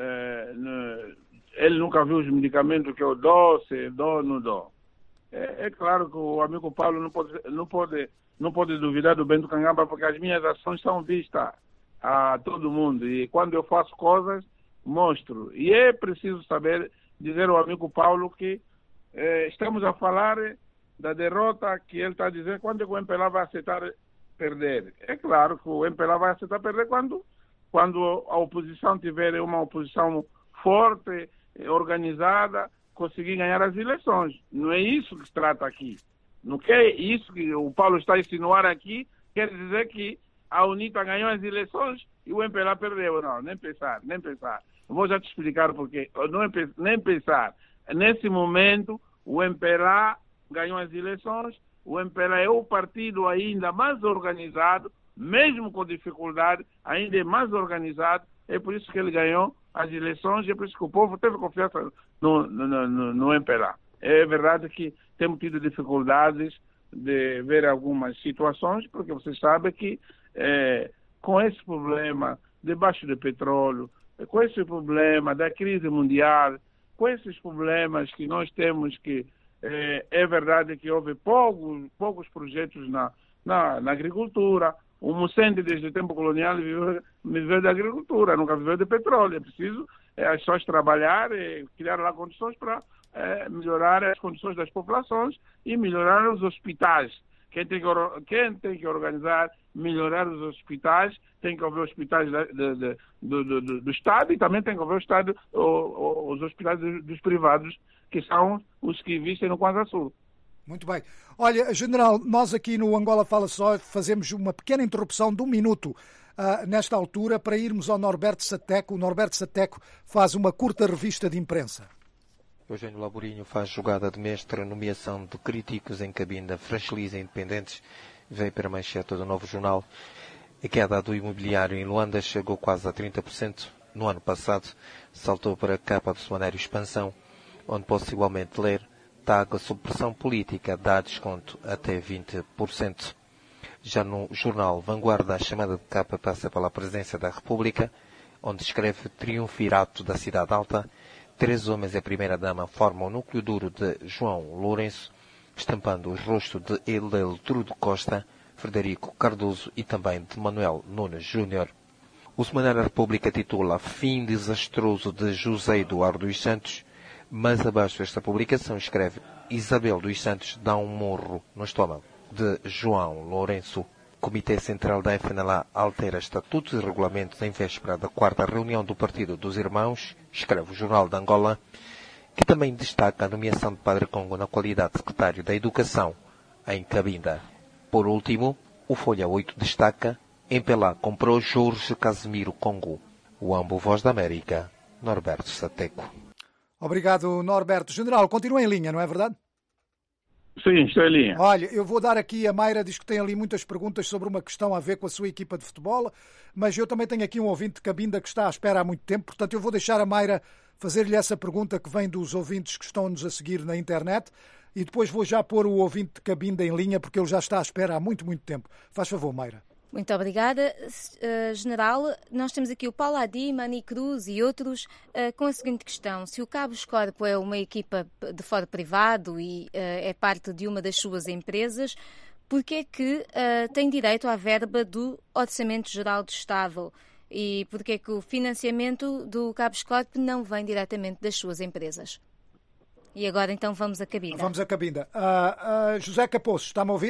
ele nunca viu os medicamentos que eu dou, se dou ou não dou. É claro que o amigo Paulo não pode duvidar do Bento Kangamba, porque as minhas ações são vistas a todo mundo, e quando eu faço coisas, mostro. E é preciso dizer ao amigo Paulo que estamos a falar da derrota que ele está dizendo, quando o MPLA vai aceitar perder. É claro que o MPLA vai aceitar perder quando a oposição tiver uma oposição forte, organizada, conseguir ganhar as eleições. Não é isso que se trata aqui. Não é isso que o Paulo está a insinuar aqui, quer dizer que a UNITA ganhou as eleições e o MPLA perdeu. Não, nem pensar. Vou já te explicar porque. Nem pensar. Nesse momento, o MPLA ganhou as eleições, o MPLA é o partido ainda mais organizado, mesmo com dificuldade, ainda é mais organizado, é por isso que ele ganhou as eleições, e é por isso que o povo teve confiança no MPLA. É verdade que temos tido dificuldades de ver algumas situações, porque você sabe que com esse problema de baixo de petróleo, com esse problema da crise mundial, com esses problemas que nós temos que é verdade que houve poucos projetos na agricultura. O Mucende, desde o tempo colonial, viveu da agricultura, nunca viveu de petróleo. É preciso as pessoas trabalhar e criar lá condições para melhorar as condições das populações e melhorar os hospitais. Quem tem que organizar, melhorar os hospitais, tem que haver hospitais do Estado e também tem que haver os hospitais dos privados, que são os que existem no Kwanza Sul. Muito bem. Olha, General, nós aqui no Angola Fala Só fazemos uma pequena interrupção de 1 minuto nesta altura para irmos ao Norberto Sateco. O Norberto Sateco faz uma curta revista de imprensa. Eugênio Laborinho faz jogada de mestre, nomeação de críticos em cabine, fragiliza independentes, vem para a manchete do Novo Jornal. A queda do imobiliário em Luanda chegou quase a 30%. No ano passado, saltou para a capa do semanário Expansão, onde posso igualmente ler: TAG sob pressão política dá desconto até 20%. Já no jornal Vanguarda, a chamada de capa passa pela presidência da República, onde escreve triunvirato da Cidade Alta. 3 homens e a primeira-dama formam o núcleo duro de João Lourenço, estampando o rosto de Eleuterudo Costa, Frederico Cardoso e também de Manuel Nunes Júnior. O semanário República titula Fim desastroso de José Eduardo dos Santos, mas abaixo desta publicação escreve: Isabel dos Santos dá um morro no estômago de João Lourenço. Comitê Central da FNLA altera estatutos e regulamentos em véspera da 4ª reunião do Partido dos Irmãos, escreve o Jornal de Angola, que também destaca a nomeação de Padre Congo na qualidade de secretário da Educação em Cabinda. Por último, o Folha 8 destaca: MPLA comprou Jorge Casimiro Congo. O Ambo Voz da América, Norberto Sateco. Obrigado, Norberto. General, continua em linha, não é verdade? Sim, estou em linha. Olha, eu vou dar aqui, a Mayra diz que tem ali muitas perguntas sobre uma questão a ver com a sua equipa de futebol, mas eu também tenho aqui um ouvinte de Cabinda que está à espera há muito tempo, portanto eu vou deixar a Mayra fazer-lhe essa pergunta que vem dos ouvintes que estão-nos a seguir na internet e depois vou já pôr o ouvinte de Cabinda em linha porque ele já está à espera há muito, muito tempo. Faz favor, Mayra. Muito obrigada, General. Nós temos aqui o Paulo Adi, Mani Cruz e outros com a seguinte questão: se o Cabo Escorpo é uma equipa de fora privado e é parte de uma das suas empresas, por que é que tem direito à verba do Orçamento Geral do Estado? E por que é que o financiamento do Cabo Escorpo não vem diretamente das suas empresas? E agora então vamos a Cabinda. Vamos a Cabinda. José Capoço, está-me a ouvir?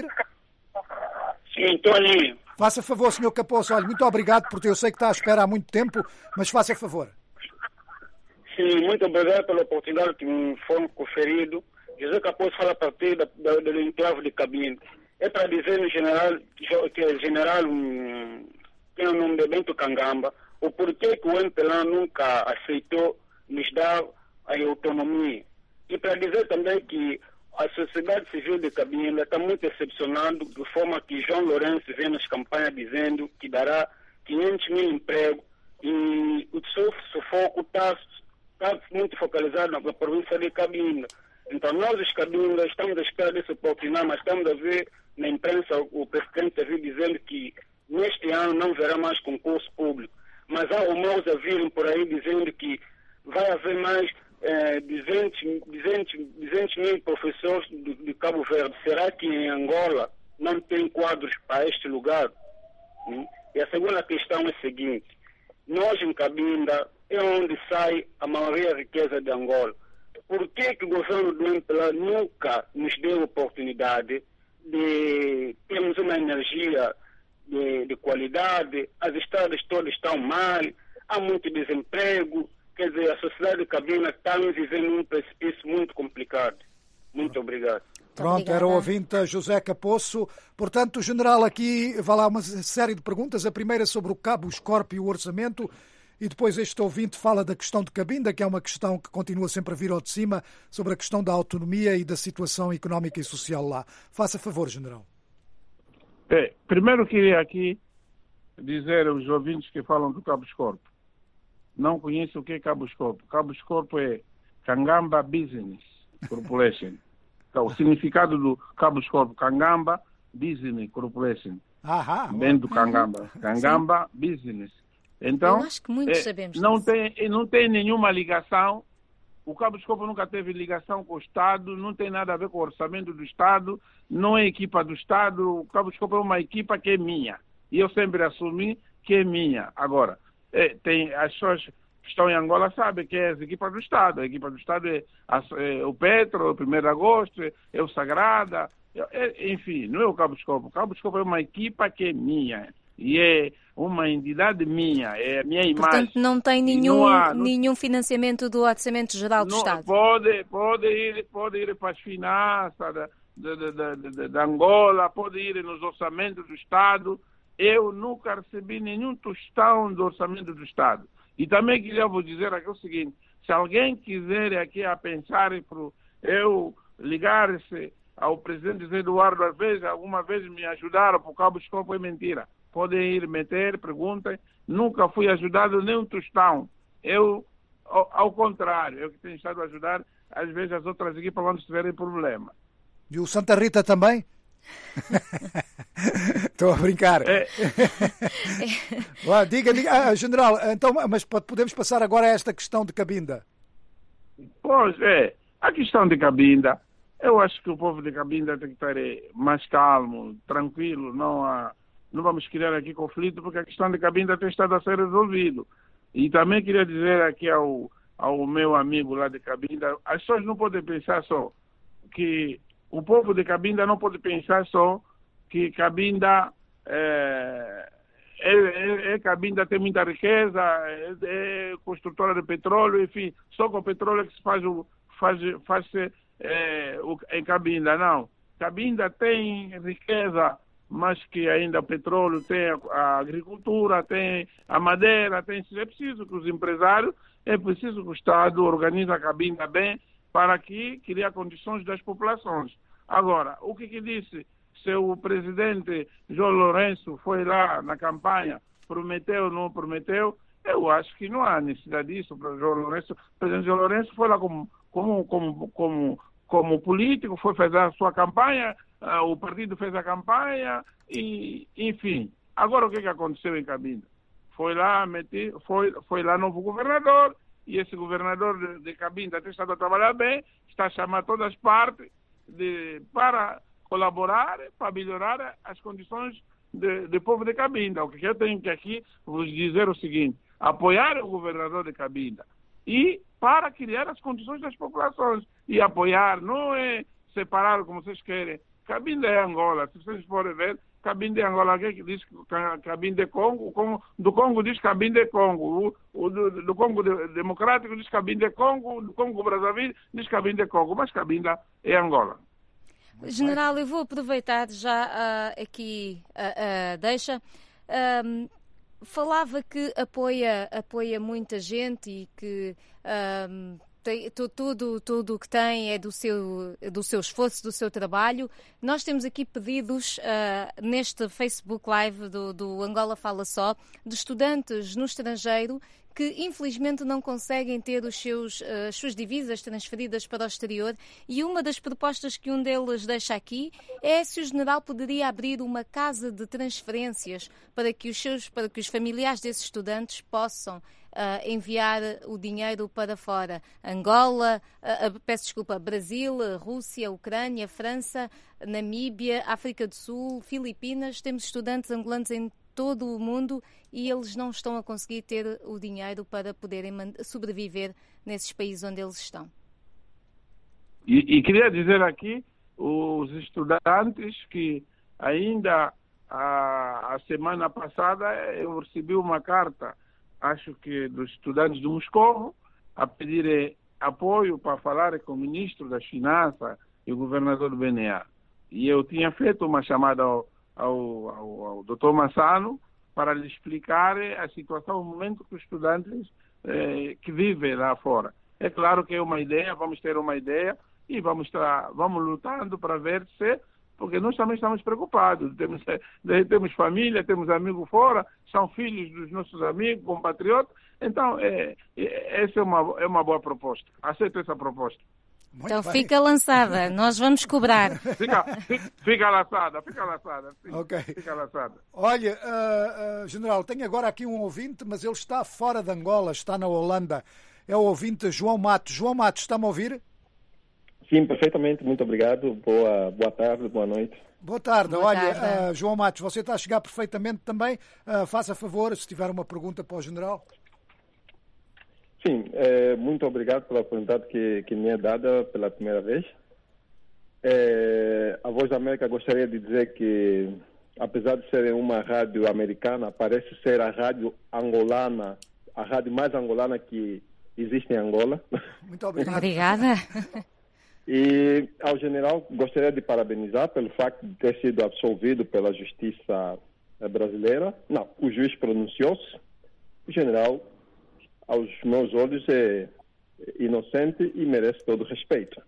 Sim, estou ali. Faça favor, Sr. Capoço. Olha, muito obrigado, porque eu sei que está à espera há muito tempo, mas faça favor. Sim, muito obrigado pela oportunidade que me foi conferido José Caposo fala a partir do enclave de Cabinda. É para dizer no general, que o general tem o nome de Bento Kangamba, o porquê que o MPLA nunca aceitou nos dar a autonomia. E para dizer também que a sociedade civil de Cabinda está muito decepcionando de forma que João Lourenço vem nas campanhas dizendo que dará 500 mil empregos e o sufoco está muito focalizado na província de Cabinda. Então nós, os Cabinda, estamos à espera dessa oportunidade, mas estamos a ver na imprensa o presidente vir dizendo que neste ano não haverá mais concurso público. Mas há rumores a virem por aí dizendo que vai haver mais 200 mil professores de Cabo Verde. Será que em Angola não tem quadros para este lugar? E a segunda questão é a seguinte. Nós em Cabinda é onde sai a maioria da riqueza de Angola. Por que o governo do MPLA nunca nos deu oportunidade de termos uma energia de qualidade? As estradas todas estão mal, há muito desemprego. Quer dizer, a sociedade de Cabinda está vivendo um precipício muito complicado. Muito obrigado. Pronto, era o ouvinte José Caposo. Portanto, general, aqui vai lá uma série de perguntas. A primeira sobre o Cabo Escorp e o orçamento. E depois este ouvinte fala da questão de Cabinda, que é uma questão que continua sempre a vir ao de cima, sobre a questão da autonomia e da situação económica e social lá. Faça favor, general. Primeiro queria aqui dizer aos ouvintes que falam do Cabo Escorp. Não conhecem o que é Cabo Escorp. Cabo Escorp é Kangamba Business Corporation. Então, o significado do Cabo Escorp, Kangamba Business Corporation. Bem do Kangamba. Kangamba Business. Então, eu acho que muitos sabemos não tem nenhuma ligação. O Cabo Escorp nunca teve ligação com o Estado, não tem nada a ver com o orçamento do Estado, não é equipa do Estado. O Cabo Escorp é uma equipa que é minha. E eu sempre assumi que é minha. Agora, tem as pessoas que estão em Angola sabem que é as equipas do Estado. A equipa do Estado é o Petro, o 1º de Agosto, é o Sagrada, enfim, não é o Cabo Escorp. O Cabo Escorp é uma equipa que é minha. E é uma entidade minha, é a minha imagem. Portanto, não tem nenhum financiamento do Orçamento Geral do Estado? Pode ir para as finanças da Angola, pode ir nos orçamentos do Estado. Eu nunca recebi nenhum tostão do orçamento do Estado. E também queria vos dizer aqui o seguinte, se alguém quiser aqui a pensar para eu ligar-se ao presidente José Eduardo, às vezes, alguma vez me ajudaram para o Cabo Escorp, é mentira. Podem ir meter, perguntem. Nunca fui ajudado nem um tostão. Eu, ao contrário, eu que tenho estado a ajudar, às vezes, as outras equipas quando tiverem problema. E o Santa Rita também? Estou a brincar. Diga, general, então, mas podemos passar agora a esta questão de Cabinda. Pois a questão de Cabinda, eu acho que o povo de Cabinda tem que estar mais calmo, tranquilo, não vamos criar aqui conflito, porque a questão de Cabinda tem estado a ser resolvido. E também queria dizer aqui ao meu amigo lá de Cabinda, as pessoas não podem pensar só que o povo de Cabinda não pode pensar só que Cabinda Cabinda tem muita riqueza, é construtora de petróleo, enfim, só com o petróleo que se faz em Cabinda, não. Cabinda tem riqueza, mas que ainda o petróleo, tem a agricultura, tem a madeira, é preciso que os empresários, é preciso que o Estado organize a Cabinda bem para que crie condições das populações. Agora, o que disse? Se o presidente João Lourenço foi lá na campanha, prometeu ou não prometeu, eu acho que não há necessidade disso para o João Lourenço. O presidente João Lourenço foi lá como político, foi fazer a sua campanha, o partido fez a campanha, e enfim. Agora o que aconteceu em Cabinda? Foi lá novo governador, e esse governador de Cabinda tem estado a trabalhar bem, está a chamar todas as partes para colaborar, para melhorar as condições do povo de Cabinda. O que eu tenho que aqui vos dizer o seguinte, apoiar o governador de Cabinda e para criar as condições das populações. E apoiar não é separar como vocês querem. Cabinda é Angola. Se vocês forem ver, Cabinda de Angola, alguém que diz Cabinda de Congo, do Congo diz Cabinda de Congo, do Congo Democrático diz Cabinda de Congo, do Congo Brazzaville diz Cabinda de Congo, mas Cabinda é Angola. General, eu vou aproveitar já aqui deixa. Falava que apoia muita gente e que tudo o que tem é do seu esforço, do seu trabalho. Nós temos aqui pedidos neste Facebook Live do Angola Fala Só, de estudantes no estrangeiro que infelizmente não conseguem ter as suas divisas transferidas para o exterior, e uma das propostas que um deles deixa aqui é se o general poderia abrir uma casa de transferências para que os familiares desses estudantes possam enviar o dinheiro para fora. Angola, Brasil, Rússia, Ucrânia, França, Namíbia, África do Sul, Filipinas. Temos estudantes angolanos em todo o mundo e eles não estão a conseguir ter o dinheiro para poderem sobreviver nesses países onde eles estão. E queria dizer aqui, os estudantes que ainda a semana passada eu recebi uma carta, acho que dos estudantes de Moscovo, a pedir apoio para falar com o ministro das Finanças e o governador do BNA. E eu tinha feito uma chamada ao Dr. Massano para lhe explicar a situação, o momento que os estudantes que vivem lá fora. É claro que é uma ideia, vamos ter uma ideia e vamos lutando para ver se, porque nós também estamos preocupados. Temos família, temos amigos fora, são filhos dos nossos amigos, compatriotas. Então, essa é uma boa proposta. Aceito essa proposta. Muito então bem. Fica lançada, nós vamos cobrar. Fica lançada. Ok. Fica lançada. Olha, General, tenho agora aqui um ouvinte, mas ele está fora de Angola, está na Holanda. É o ouvinte João Matos. João Matos, está-me a ouvir? Sim, perfeitamente, muito obrigado. Boa tarde, boa noite. Boa tarde. Olha, João Matos, você está a chegar perfeitamente também. Faça favor, se tiver uma pergunta para o General. Sim, muito obrigado pela oportunidade que me é dada pela primeira vez. A Voz da América gostaria de dizer que, apesar de ser uma rádio americana, parece ser a rádio angolana, a rádio mais angolana que existe em Angola. Muito obrigado. Obrigada. E ao general gostaria de parabenizar pelo facto de ter sido absolvido pela justiça brasileira. Não, o juiz pronunciou-se. O general, aos meus olhos, é inocente e merece todo o respeito.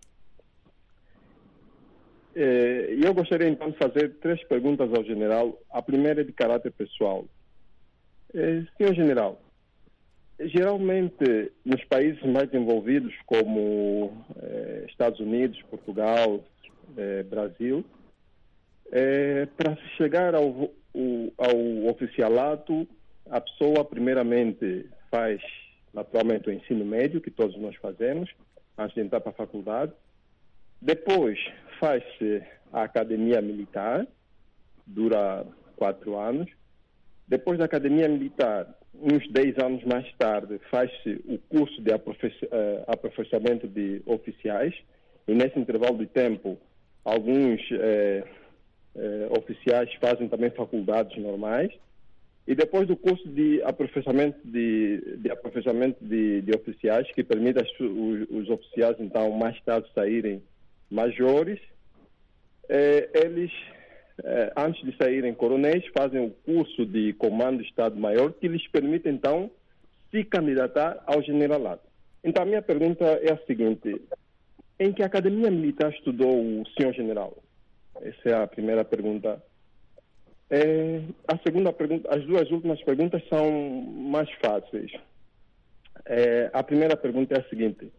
E eu gostaria então de fazer 3 perguntas ao general. A primeira é de caráter pessoal. Senhor general, geralmente nos países mais desenvolvidos como Estados Unidos, Portugal, Brasil, para se chegar ao oficialato, a pessoa primeiramente faz naturalmente o ensino médio, que todos nós fazemos, antes de entrar para a faculdade. Depois faz-se a academia militar, dura 4 anos. Depois da academia militar, uns 10 anos mais tarde, faz-se o curso de aperfeiçoamento de oficiais. E nesse intervalo de tempo, alguns oficiais fazem também faculdades normais. E depois do curso de aperfeiçoamento de oficiais, que permite os oficiais, então, mais tarde saírem majores, eles, antes de saírem coronéis, fazem o curso de comando de Estado-Maior, que lhes permite, então, se candidatar ao generalato. Então, a minha pergunta é a seguinte: em que academia militar estudou o senhor general? Essa é a primeira pergunta. A segunda pergunta, as 2 últimas perguntas são mais fáceis. A primeira pergunta é a seguinte: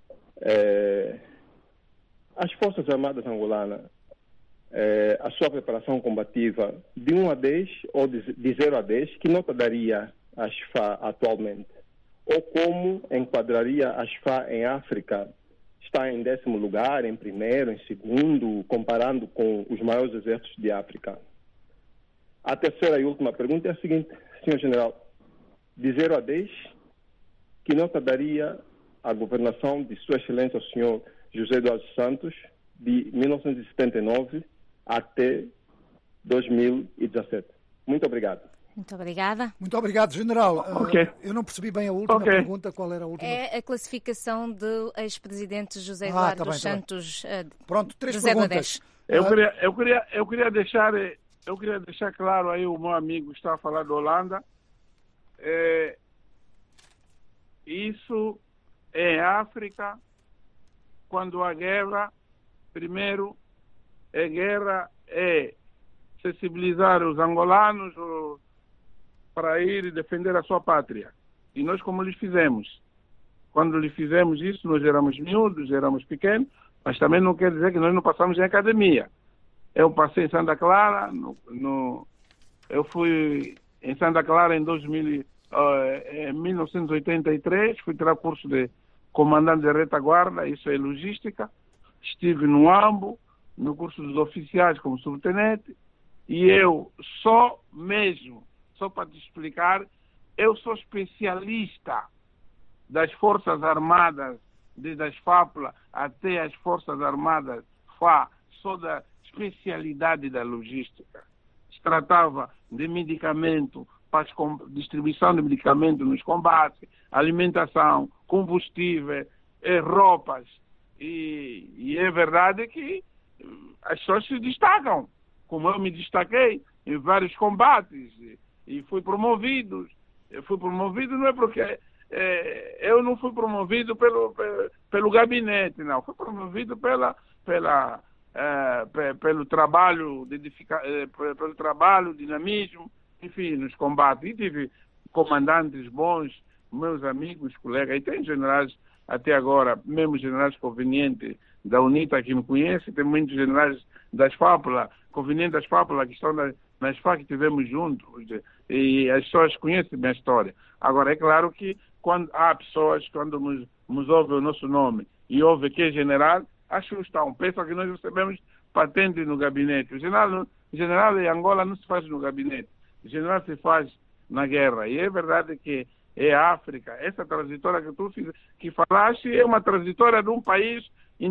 as Forças Armadas angolanas, a sua preparação combativa, de 1 a 10 ou de 0 a 10, que nota daria a SFA atualmente? Ou como enquadraria a SFA em África? Está em 10º lugar, em 1º, em 2º, comparando com os maiores exércitos de África? A terceira e última pergunta é a seguinte: senhor general, de 0 a 10, que nota daria a governação de Sua Excelência o senhor José Eduardo Santos, de 1979 até 2017. Muito obrigado. Muito obrigada. Muito obrigado, General. Okay. Eu não percebi bem a última pergunta. Qual era a última? É a classificação do ex-presidente José Eduardo dos Santos. Pronto, 3 perguntas. Eu queria deixar claro aí, o meu amigo está a falar da Holanda. Isso é África, quando a guerra, primeiro, a guerra é sensibilizar os angolanos para ir defender a sua pátria. E nós como lhes fizemos. Quando lhes fizemos isso, nós éramos miúdos, éramos pequenos, mas também não quer dizer que nós não passamos em academia. Eu passei em Santa Clara, eu fui em Santa Clara em 1983, fui tirar curso de comandante de retaguarda, isso é logística. Estive no AMBO, no curso dos oficiais como subtenente, e eu só para te explicar, eu sou especialista das Forças Armadas, desde as FAPLA até as Forças Armadas FA, sou da especialidade da logística. Se tratava de medicamento, distribuição de medicamento nos combates, alimentação, combustível, roupas. E é verdade que as pessoas se destacam, como eu me destaquei em vários combates e fui promovido. Eu fui promovido não é porque eu não fui promovido pelo gabinete, não. Fui promovido pelo trabalho, pelo trabalho, dinamismo, enfim, nos combates. E tive comandantes bons, meus amigos, colegas, e tem generais até agora, mesmo generais convenientes da UNITA que me conhecem, tem muitos generais das FAPLA, convenientes das FAPLA que estão nas FAC que tivemos juntos, e as pessoas conhecem a minha história. Agora, é claro que quando há pessoas, quando nos ouvem o nosso nome e ouvem que é general, assustam, pensam que nós recebemos patente no gabinete. O general em Angola não se faz no gabinete, o general se faz na guerra. E é verdade que é a África, essa trajetória que tu que falaste é uma trajetória de um país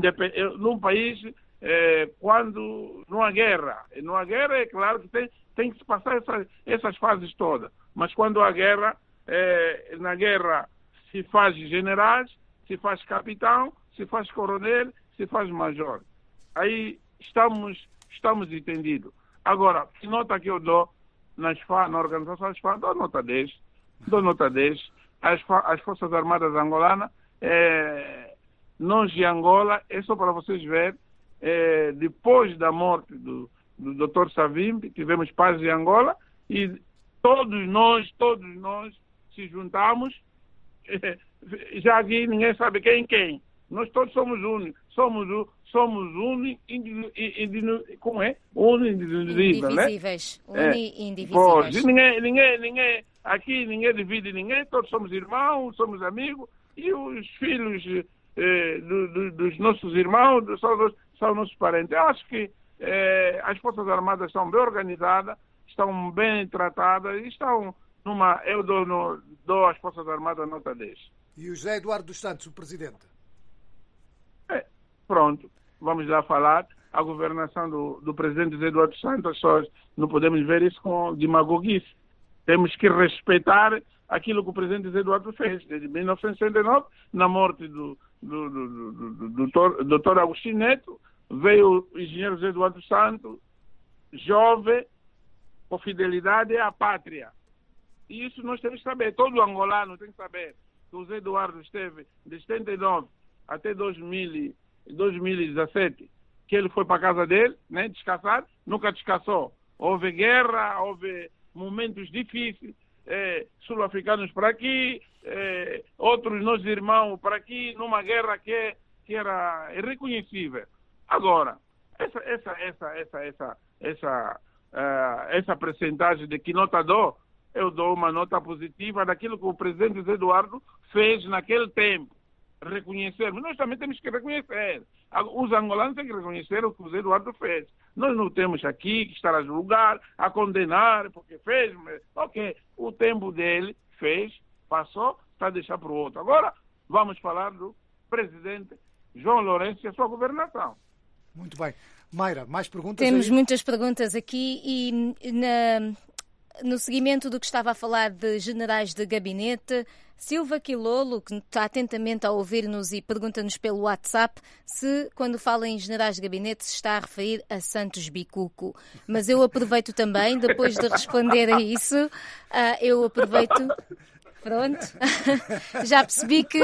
quando não há guerra. Não há guerra, é claro que tem que se passar essas fases todas. Mas quando há guerra, na guerra se faz generais, se faz capitão, se faz coronel, se faz major. Aí estamos entendidos. Agora, que nota que eu dou na organização das FARC, dou nota 10. As Forças Armadas Angolanas, nós de Angola, é só para vocês verem, depois da morte do Dr. Savimbi, tivemos paz em Angola e todos nós se juntamos, já aqui ninguém sabe quem. Nós todos somos únicos, somos indivisíveis, indivisíveis. Ninguém, aqui ninguém divide ninguém, todos somos irmãos, somos amigos, e os filhos dos nossos irmãos são nossos parentes. Eu acho que as Forças Armadas estão bem organizadas, estão bem tratadas e estão numa... Eu dou às Forças Armadas nota 10. E o José Eduardo dos Santos, o presidente? Pronto, vamos lá falar. A governação do presidente José Eduardo dos Santos, não podemos ver isso com demagogice. Temos que respeitar aquilo que o presidente José Eduardo fez. Desde 1969, na morte do Dr. Agostinho Neto, veio o engenheiro José Eduardo dos Santos, jovem, com fidelidade à pátria. E isso nós temos que saber. Todo angolano tem que saber que o José Eduardo esteve de 79 até 2017, que ele foi para a casa dele, né, descansar, nunca descansou. Houve guerra, houve momentos difíceis, sul-africanos para aqui, outros nossos irmãos para aqui, numa guerra que era irreconhecível. Agora, essa percentagem de que nota dou, eu dou uma nota positiva daquilo que o presidente José Eduardo fez naquele tempo. Reconhecermos, nós também temos que reconhecer. Os angolanos têm que reconhecer o que o José Eduardo fez. Nós não temos aqui que estar a julgar, a condenar, porque fez. Ok, o tempo dele fez, passou, está a deixar para o outro. Agora, vamos falar do presidente João Lourenço e a sua governação. Muito bem. Mayra, mais perguntas? Temos aí? muitas perguntas aqui e no seguimento do que estava a falar de generais de gabinete, Silva Quilolo, que está atentamente a ouvir-nos e pergunta-nos pelo WhatsApp se, quando fala em generais de gabinete, se está a referir a Santos Bicuco. Mas eu aproveito também, depois de responder a isso, eu aproveito... Pronto. Já percebi que...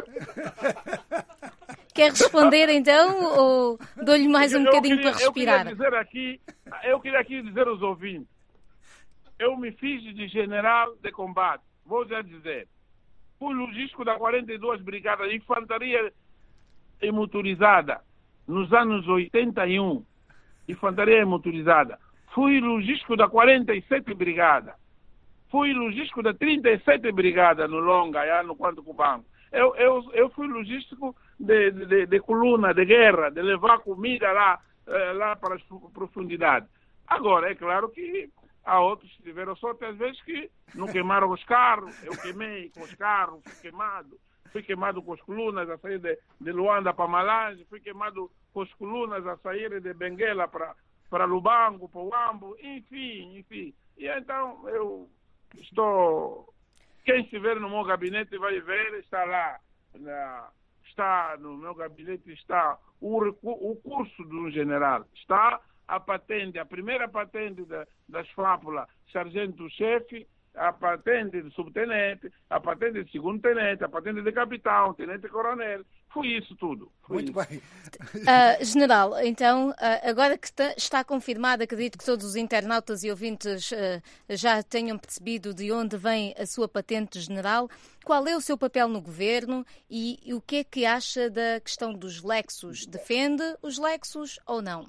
Quer responder então ou dou-lhe mais um bocadinho para respirar? Eu queria aqui dizer aos ouvintes, eu me fiz de general de combate, vou já dizer. Fui logístico da 42 Brigada de Infantaria Motorizada nos anos 81, Infantaria Motorizada. Fui logístico da 47 Brigada. Fui logístico da 37 Brigada no Longa, já no Quarto Cubango. Eu fui logístico de coluna de guerra, de levar comida lá para as profundidades. Agora, é claro que há outros que tiveram sorte, às vezes, que não queimaram os carros. Eu queimei com os carros, fui queimado com as colunas a sair de Luanda para Malange, fui queimado com as colunas a sair de Benguela para Lubango, para Uambo, enfim. E então, eu estou... Quem estiver no meu gabinete vai ver, está lá. Está no meu gabinete, está o curso de um general. Está a patente, a primeira patente das fábulas, sargento-chefe, a patente de subtenente, a patente de segundo-tenente, a patente de capitão, tenente-coronel. Foi isso tudo. Muito bem. General, então, agora que está confirmado, acredito que todos os internautas e ouvintes já tenham percebido de onde vem a sua patente general. Qual é o seu papel no governo e o que é que acha da questão dos Lexus? Defende os Lexus ou não?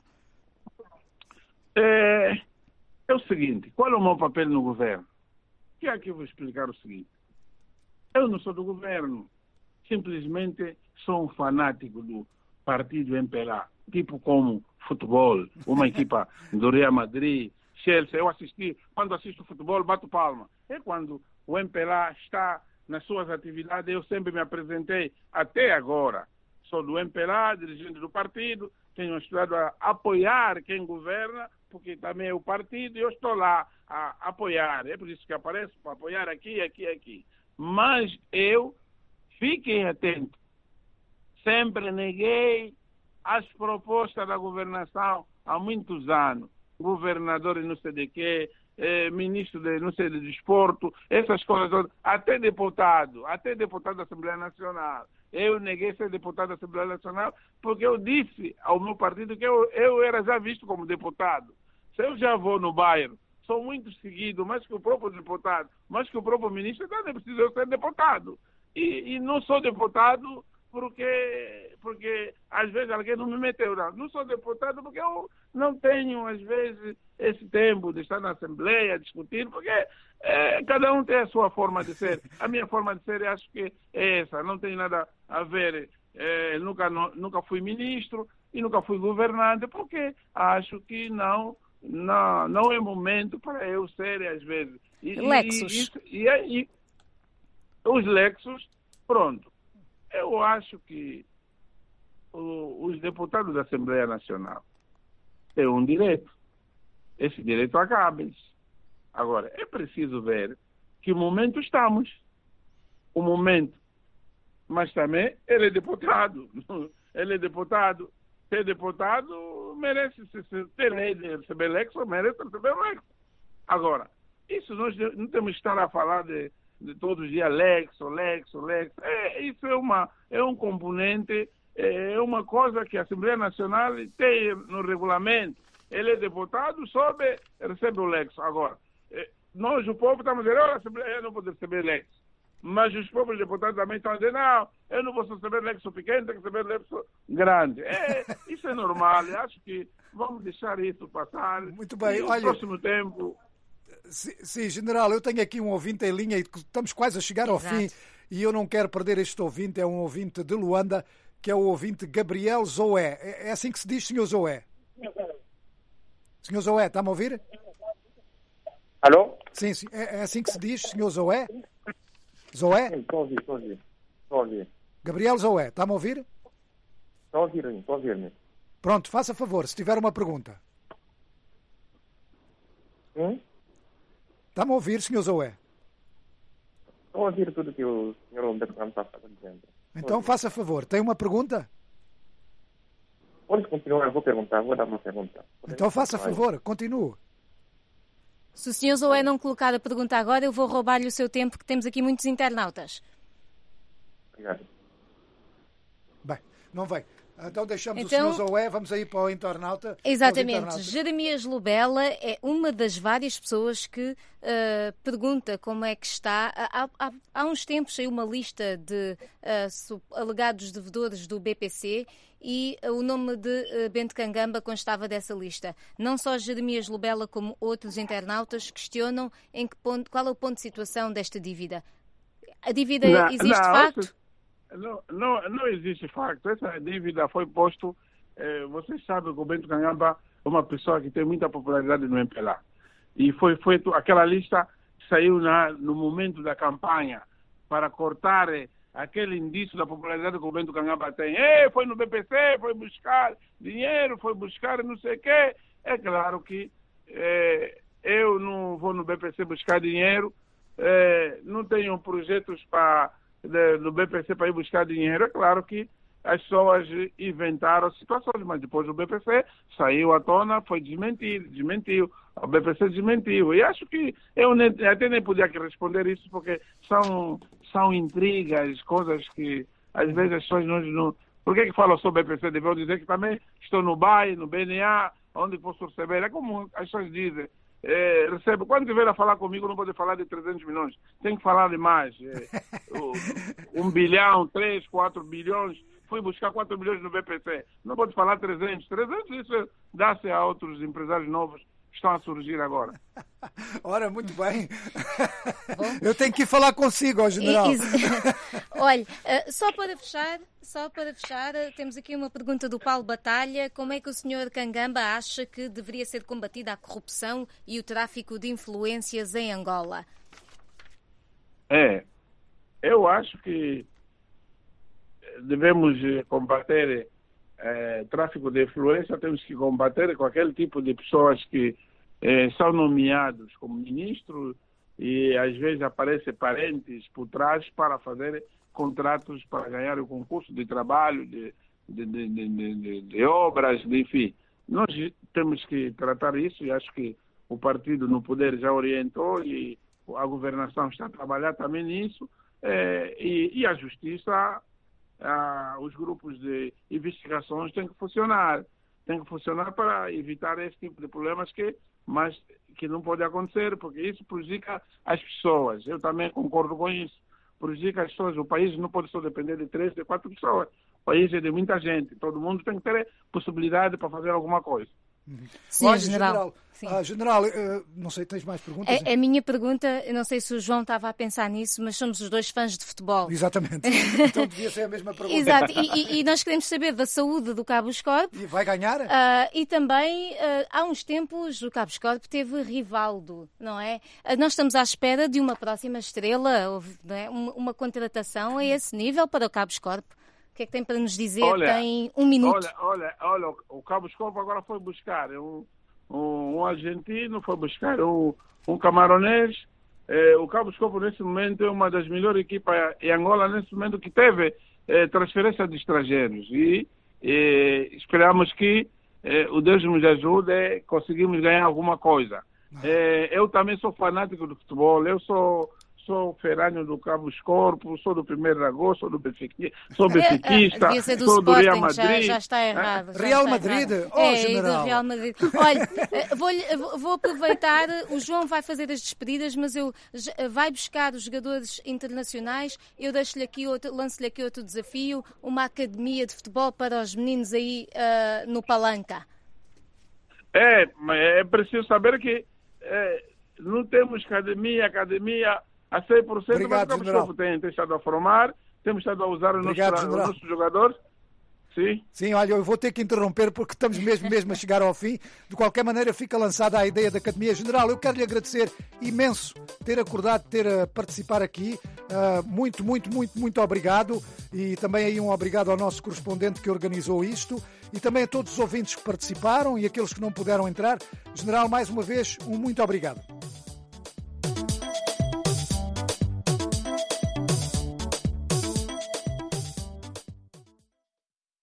É o seguinte, qual é o meu papel no governo? Que aqui eu vou explicar o seguinte. Eu não sou do governo, simplesmente sou um fanático do partido MPLA, tipo como futebol, uma equipa do Real Madrid, Chelsea. Eu assisti, quando assisto futebol, bato palma. É quando o MPLA está nas suas atividades, eu sempre me apresentei até agora. Sou do MPLA, dirigente do partido, tenho estudado a apoiar quem governa, porque também é o partido, e eu estou lá a apoiar. É por isso que apareço para apoiar aqui. Mas eu fiquem atentos. Sempre neguei as propostas da governação há muitos anos. Governador de não sei de quê, ministro de não sei de desporto, essas coisas todas. Até deputado da Assembleia Nacional. Eu neguei ser deputado da Assembleia Nacional porque eu disse ao meu partido que eu era já visto como deputado. Se eu já vou no bairro, sou muito seguido, mais que o próprio deputado, mais que o próprio ministro, então não é preciso eu ser deputado. E não sou deputado porque às vezes alguém não me meteu. Não sou deputado porque eu não tenho, às vezes, esse tempo de estar na Assembleia, discutir, porque cada um tem a sua forma de ser. A minha forma de ser, eu acho que é essa, não tem nada a ver. Nunca fui ministro e nunca fui governante, porque acho que não é momento para eu ser, às vezes. Lexus. E os Lexus, pronto. Eu acho que os deputados da Assembleia Nacional têm um direito. Esse direito acaba. Agora, é preciso ver que momento estamos. O momento. Mas também ele é deputado. Ele é deputado. Ser deputado merece ter lei de receber Lexus, merece receber Lexus. Agora, isso nós não temos que estar a falar de todos os dias Lexus. Isso é um componente, é uma coisa que a Assembleia Nacional tem no regulamento. Ele é deputado, recebe o Lexus. Agora, nós, o povo, estamos dizendo, a Assembleia não pode receber Lexus. Mas os próprios deputados também estão dizendo, não, eu não posso receber Lexus pequeno, tenho que receber Lexus grande. Isso é normal, eu acho que vamos deixar isso passar. Muito bem, no olha... próximo tempo... Sim, general, eu tenho aqui um ouvinte em linha e estamos quase a chegar ao fim e eu não quero perder este ouvinte, é um ouvinte de Luanda, que é o ouvinte Gabriel Zoé. É assim que se diz, senhor Zoé? Senhor Zoé, está-me a ouvir? Alô? Sim, é assim que se diz, senhor Zoé? Zoé? Estou a ouvir. Gabriel Zoé, está-me a ouvir? Estou a ouvir-me. Pronto, faça favor, se tiver uma pergunta. Está-me a ouvir, Sr. Zoé? Estou a ouvir tudo que o Sr. Alberto Campos está dizendo. Então faça favor, tem uma pergunta? Pode continuar, eu vou perguntar, vou dar uma pergunta. Então faça favor, continue. Se o Sr. Zoé não colocar a pergunta agora, eu vou roubar-lhe o seu tempo, que temos aqui muitos internautas. Obrigado. Bem, não vem. Então deixamos o Sr. Zoé, vamos aí para o internauta. Exatamente. Jeremias Lubela é uma das várias pessoas que pergunta como é que está. Há uns tempos saiu uma lista de alegados devedores do BPC e o nome de Bento Kangamba constava dessa lista. Não só Jeremias Lubela, como outros internautas questionam qual é o ponto de situação desta dívida. A dívida existe de facto? Não existe facto. Essa dívida foi posto. Vocês sabem que o Bento Kangamba é uma pessoa que tem muita popularidade no MPLA. E foi feito, aquela lista saiu no momento da campanha para cortar aquele indício da popularidade que o Bento Kangamba tem. Foi no BPC, foi buscar dinheiro, foi buscar não sei o quê. É claro que eu não vou no BPC buscar dinheiro, não tenho projetos no BPC para ir buscar dinheiro. É claro que as pessoas inventaram situações, mas depois o BPC saiu à tona, foi desmentiu. O BPC desmentiu. E acho que eu até nem podia responder isso, porque são intrigas, coisas que às vezes as pessoas não... Por que falam sobre o BPC? Deviam dizer que também estou no BAE, no BNA, onde posso receber. É como as pessoas dizem. Recebo. Quando tiver a falar comigo, não pode falar de 300 milhões. Tem que falar de mais. 1 bilhão, 3, 4 bilhões. Fui buscar 4 bilhões no BPC. Não pode falar 300. 300 isso dá-se a outros empresários novos que estão a surgir agora. Ora, muito bem. Eu tenho que ir falar consigo, ó, general. Olha, só para fechar, temos aqui uma pergunta do Paulo Batalha. Como é que o Sr. Kangamba acha que deveria ser combatida a corrupção e o tráfico de influências em Angola? Eu acho que devemos combater tráfico de influência, temos que combater com aquele tipo de pessoas que são nomeados como ministros e às vezes aparecem parentes por trás para fazer contratos para ganhar o concurso de trabalho, de obras, enfim. Nós temos que tratar isso e acho que o partido no poder já orientou e a governação está a trabalhar também nisso e a justiça, os grupos de investigações têm que funcionar para evitar esse tipo de problemas mas que não pode acontecer, porque isso prejudica as pessoas. Eu também concordo com isso. Prejudica as pessoas. O país não pode só depender de 3, de 4 pessoas. O país é de muita gente. Todo mundo tem que ter possibilidade para fazer alguma coisa. Sim, olha, general. General, não sei, tens mais perguntas? A minha pergunta, eu não sei se o João estava a pensar nisso, mas somos os dois fãs de futebol. Exatamente. Então devia ser a mesma pergunta. Exato. E nós queremos saber da saúde do Cabos Corp. E vai ganhar? E também, há uns tempos, o Cabos Corp teve Rivaldo, não é? Nós estamos à espera de uma próxima estrela, não é? Uma contratação a esse nível para o Cabos Corp. O que é que tem para nos dizer? Tem 1 minuto. Olha, o Cabos Corp agora foi buscar um argentino, foi buscar um camaronês. O Cabos Corp nesse momento é uma das melhores equipas em Angola, nesse momento que teve transferência de estrangeiros. E esperamos que o Deus nos ajude, conseguimos ganhar alguma coisa. Eu também sou fanático do futebol, eu sou ferranho do Cabos Corpo, sou do 1º de agosto, sou benfiquista, sou do Real Madrid. Já está errado. Real Madrid? General. Do Real Madrid. Olha, vou aproveitar, o João vai fazer as despedidas, mas vai buscar os jogadores internacionais. Eu lanço-lhe aqui outro desafio, uma academia de futebol para os meninos aí no Palanca. É preciso saber que não temos academia a 100%, obrigado, mas o Cabos Corpo tem estado a formar, temos estado a usar os nossos jogadores. Sim. Sim, olha, eu vou ter que interromper porque estamos mesmo a chegar ao fim. De qualquer maneira, fica lançada a ideia da Academia General. Eu quero lhe agradecer imenso ter acordado, ter participar aqui. Muito obrigado. E também aí um obrigado ao nosso correspondente que organizou isto. E também a todos os ouvintes que participaram e aqueles que não puderam entrar. General, mais uma vez, muito obrigado.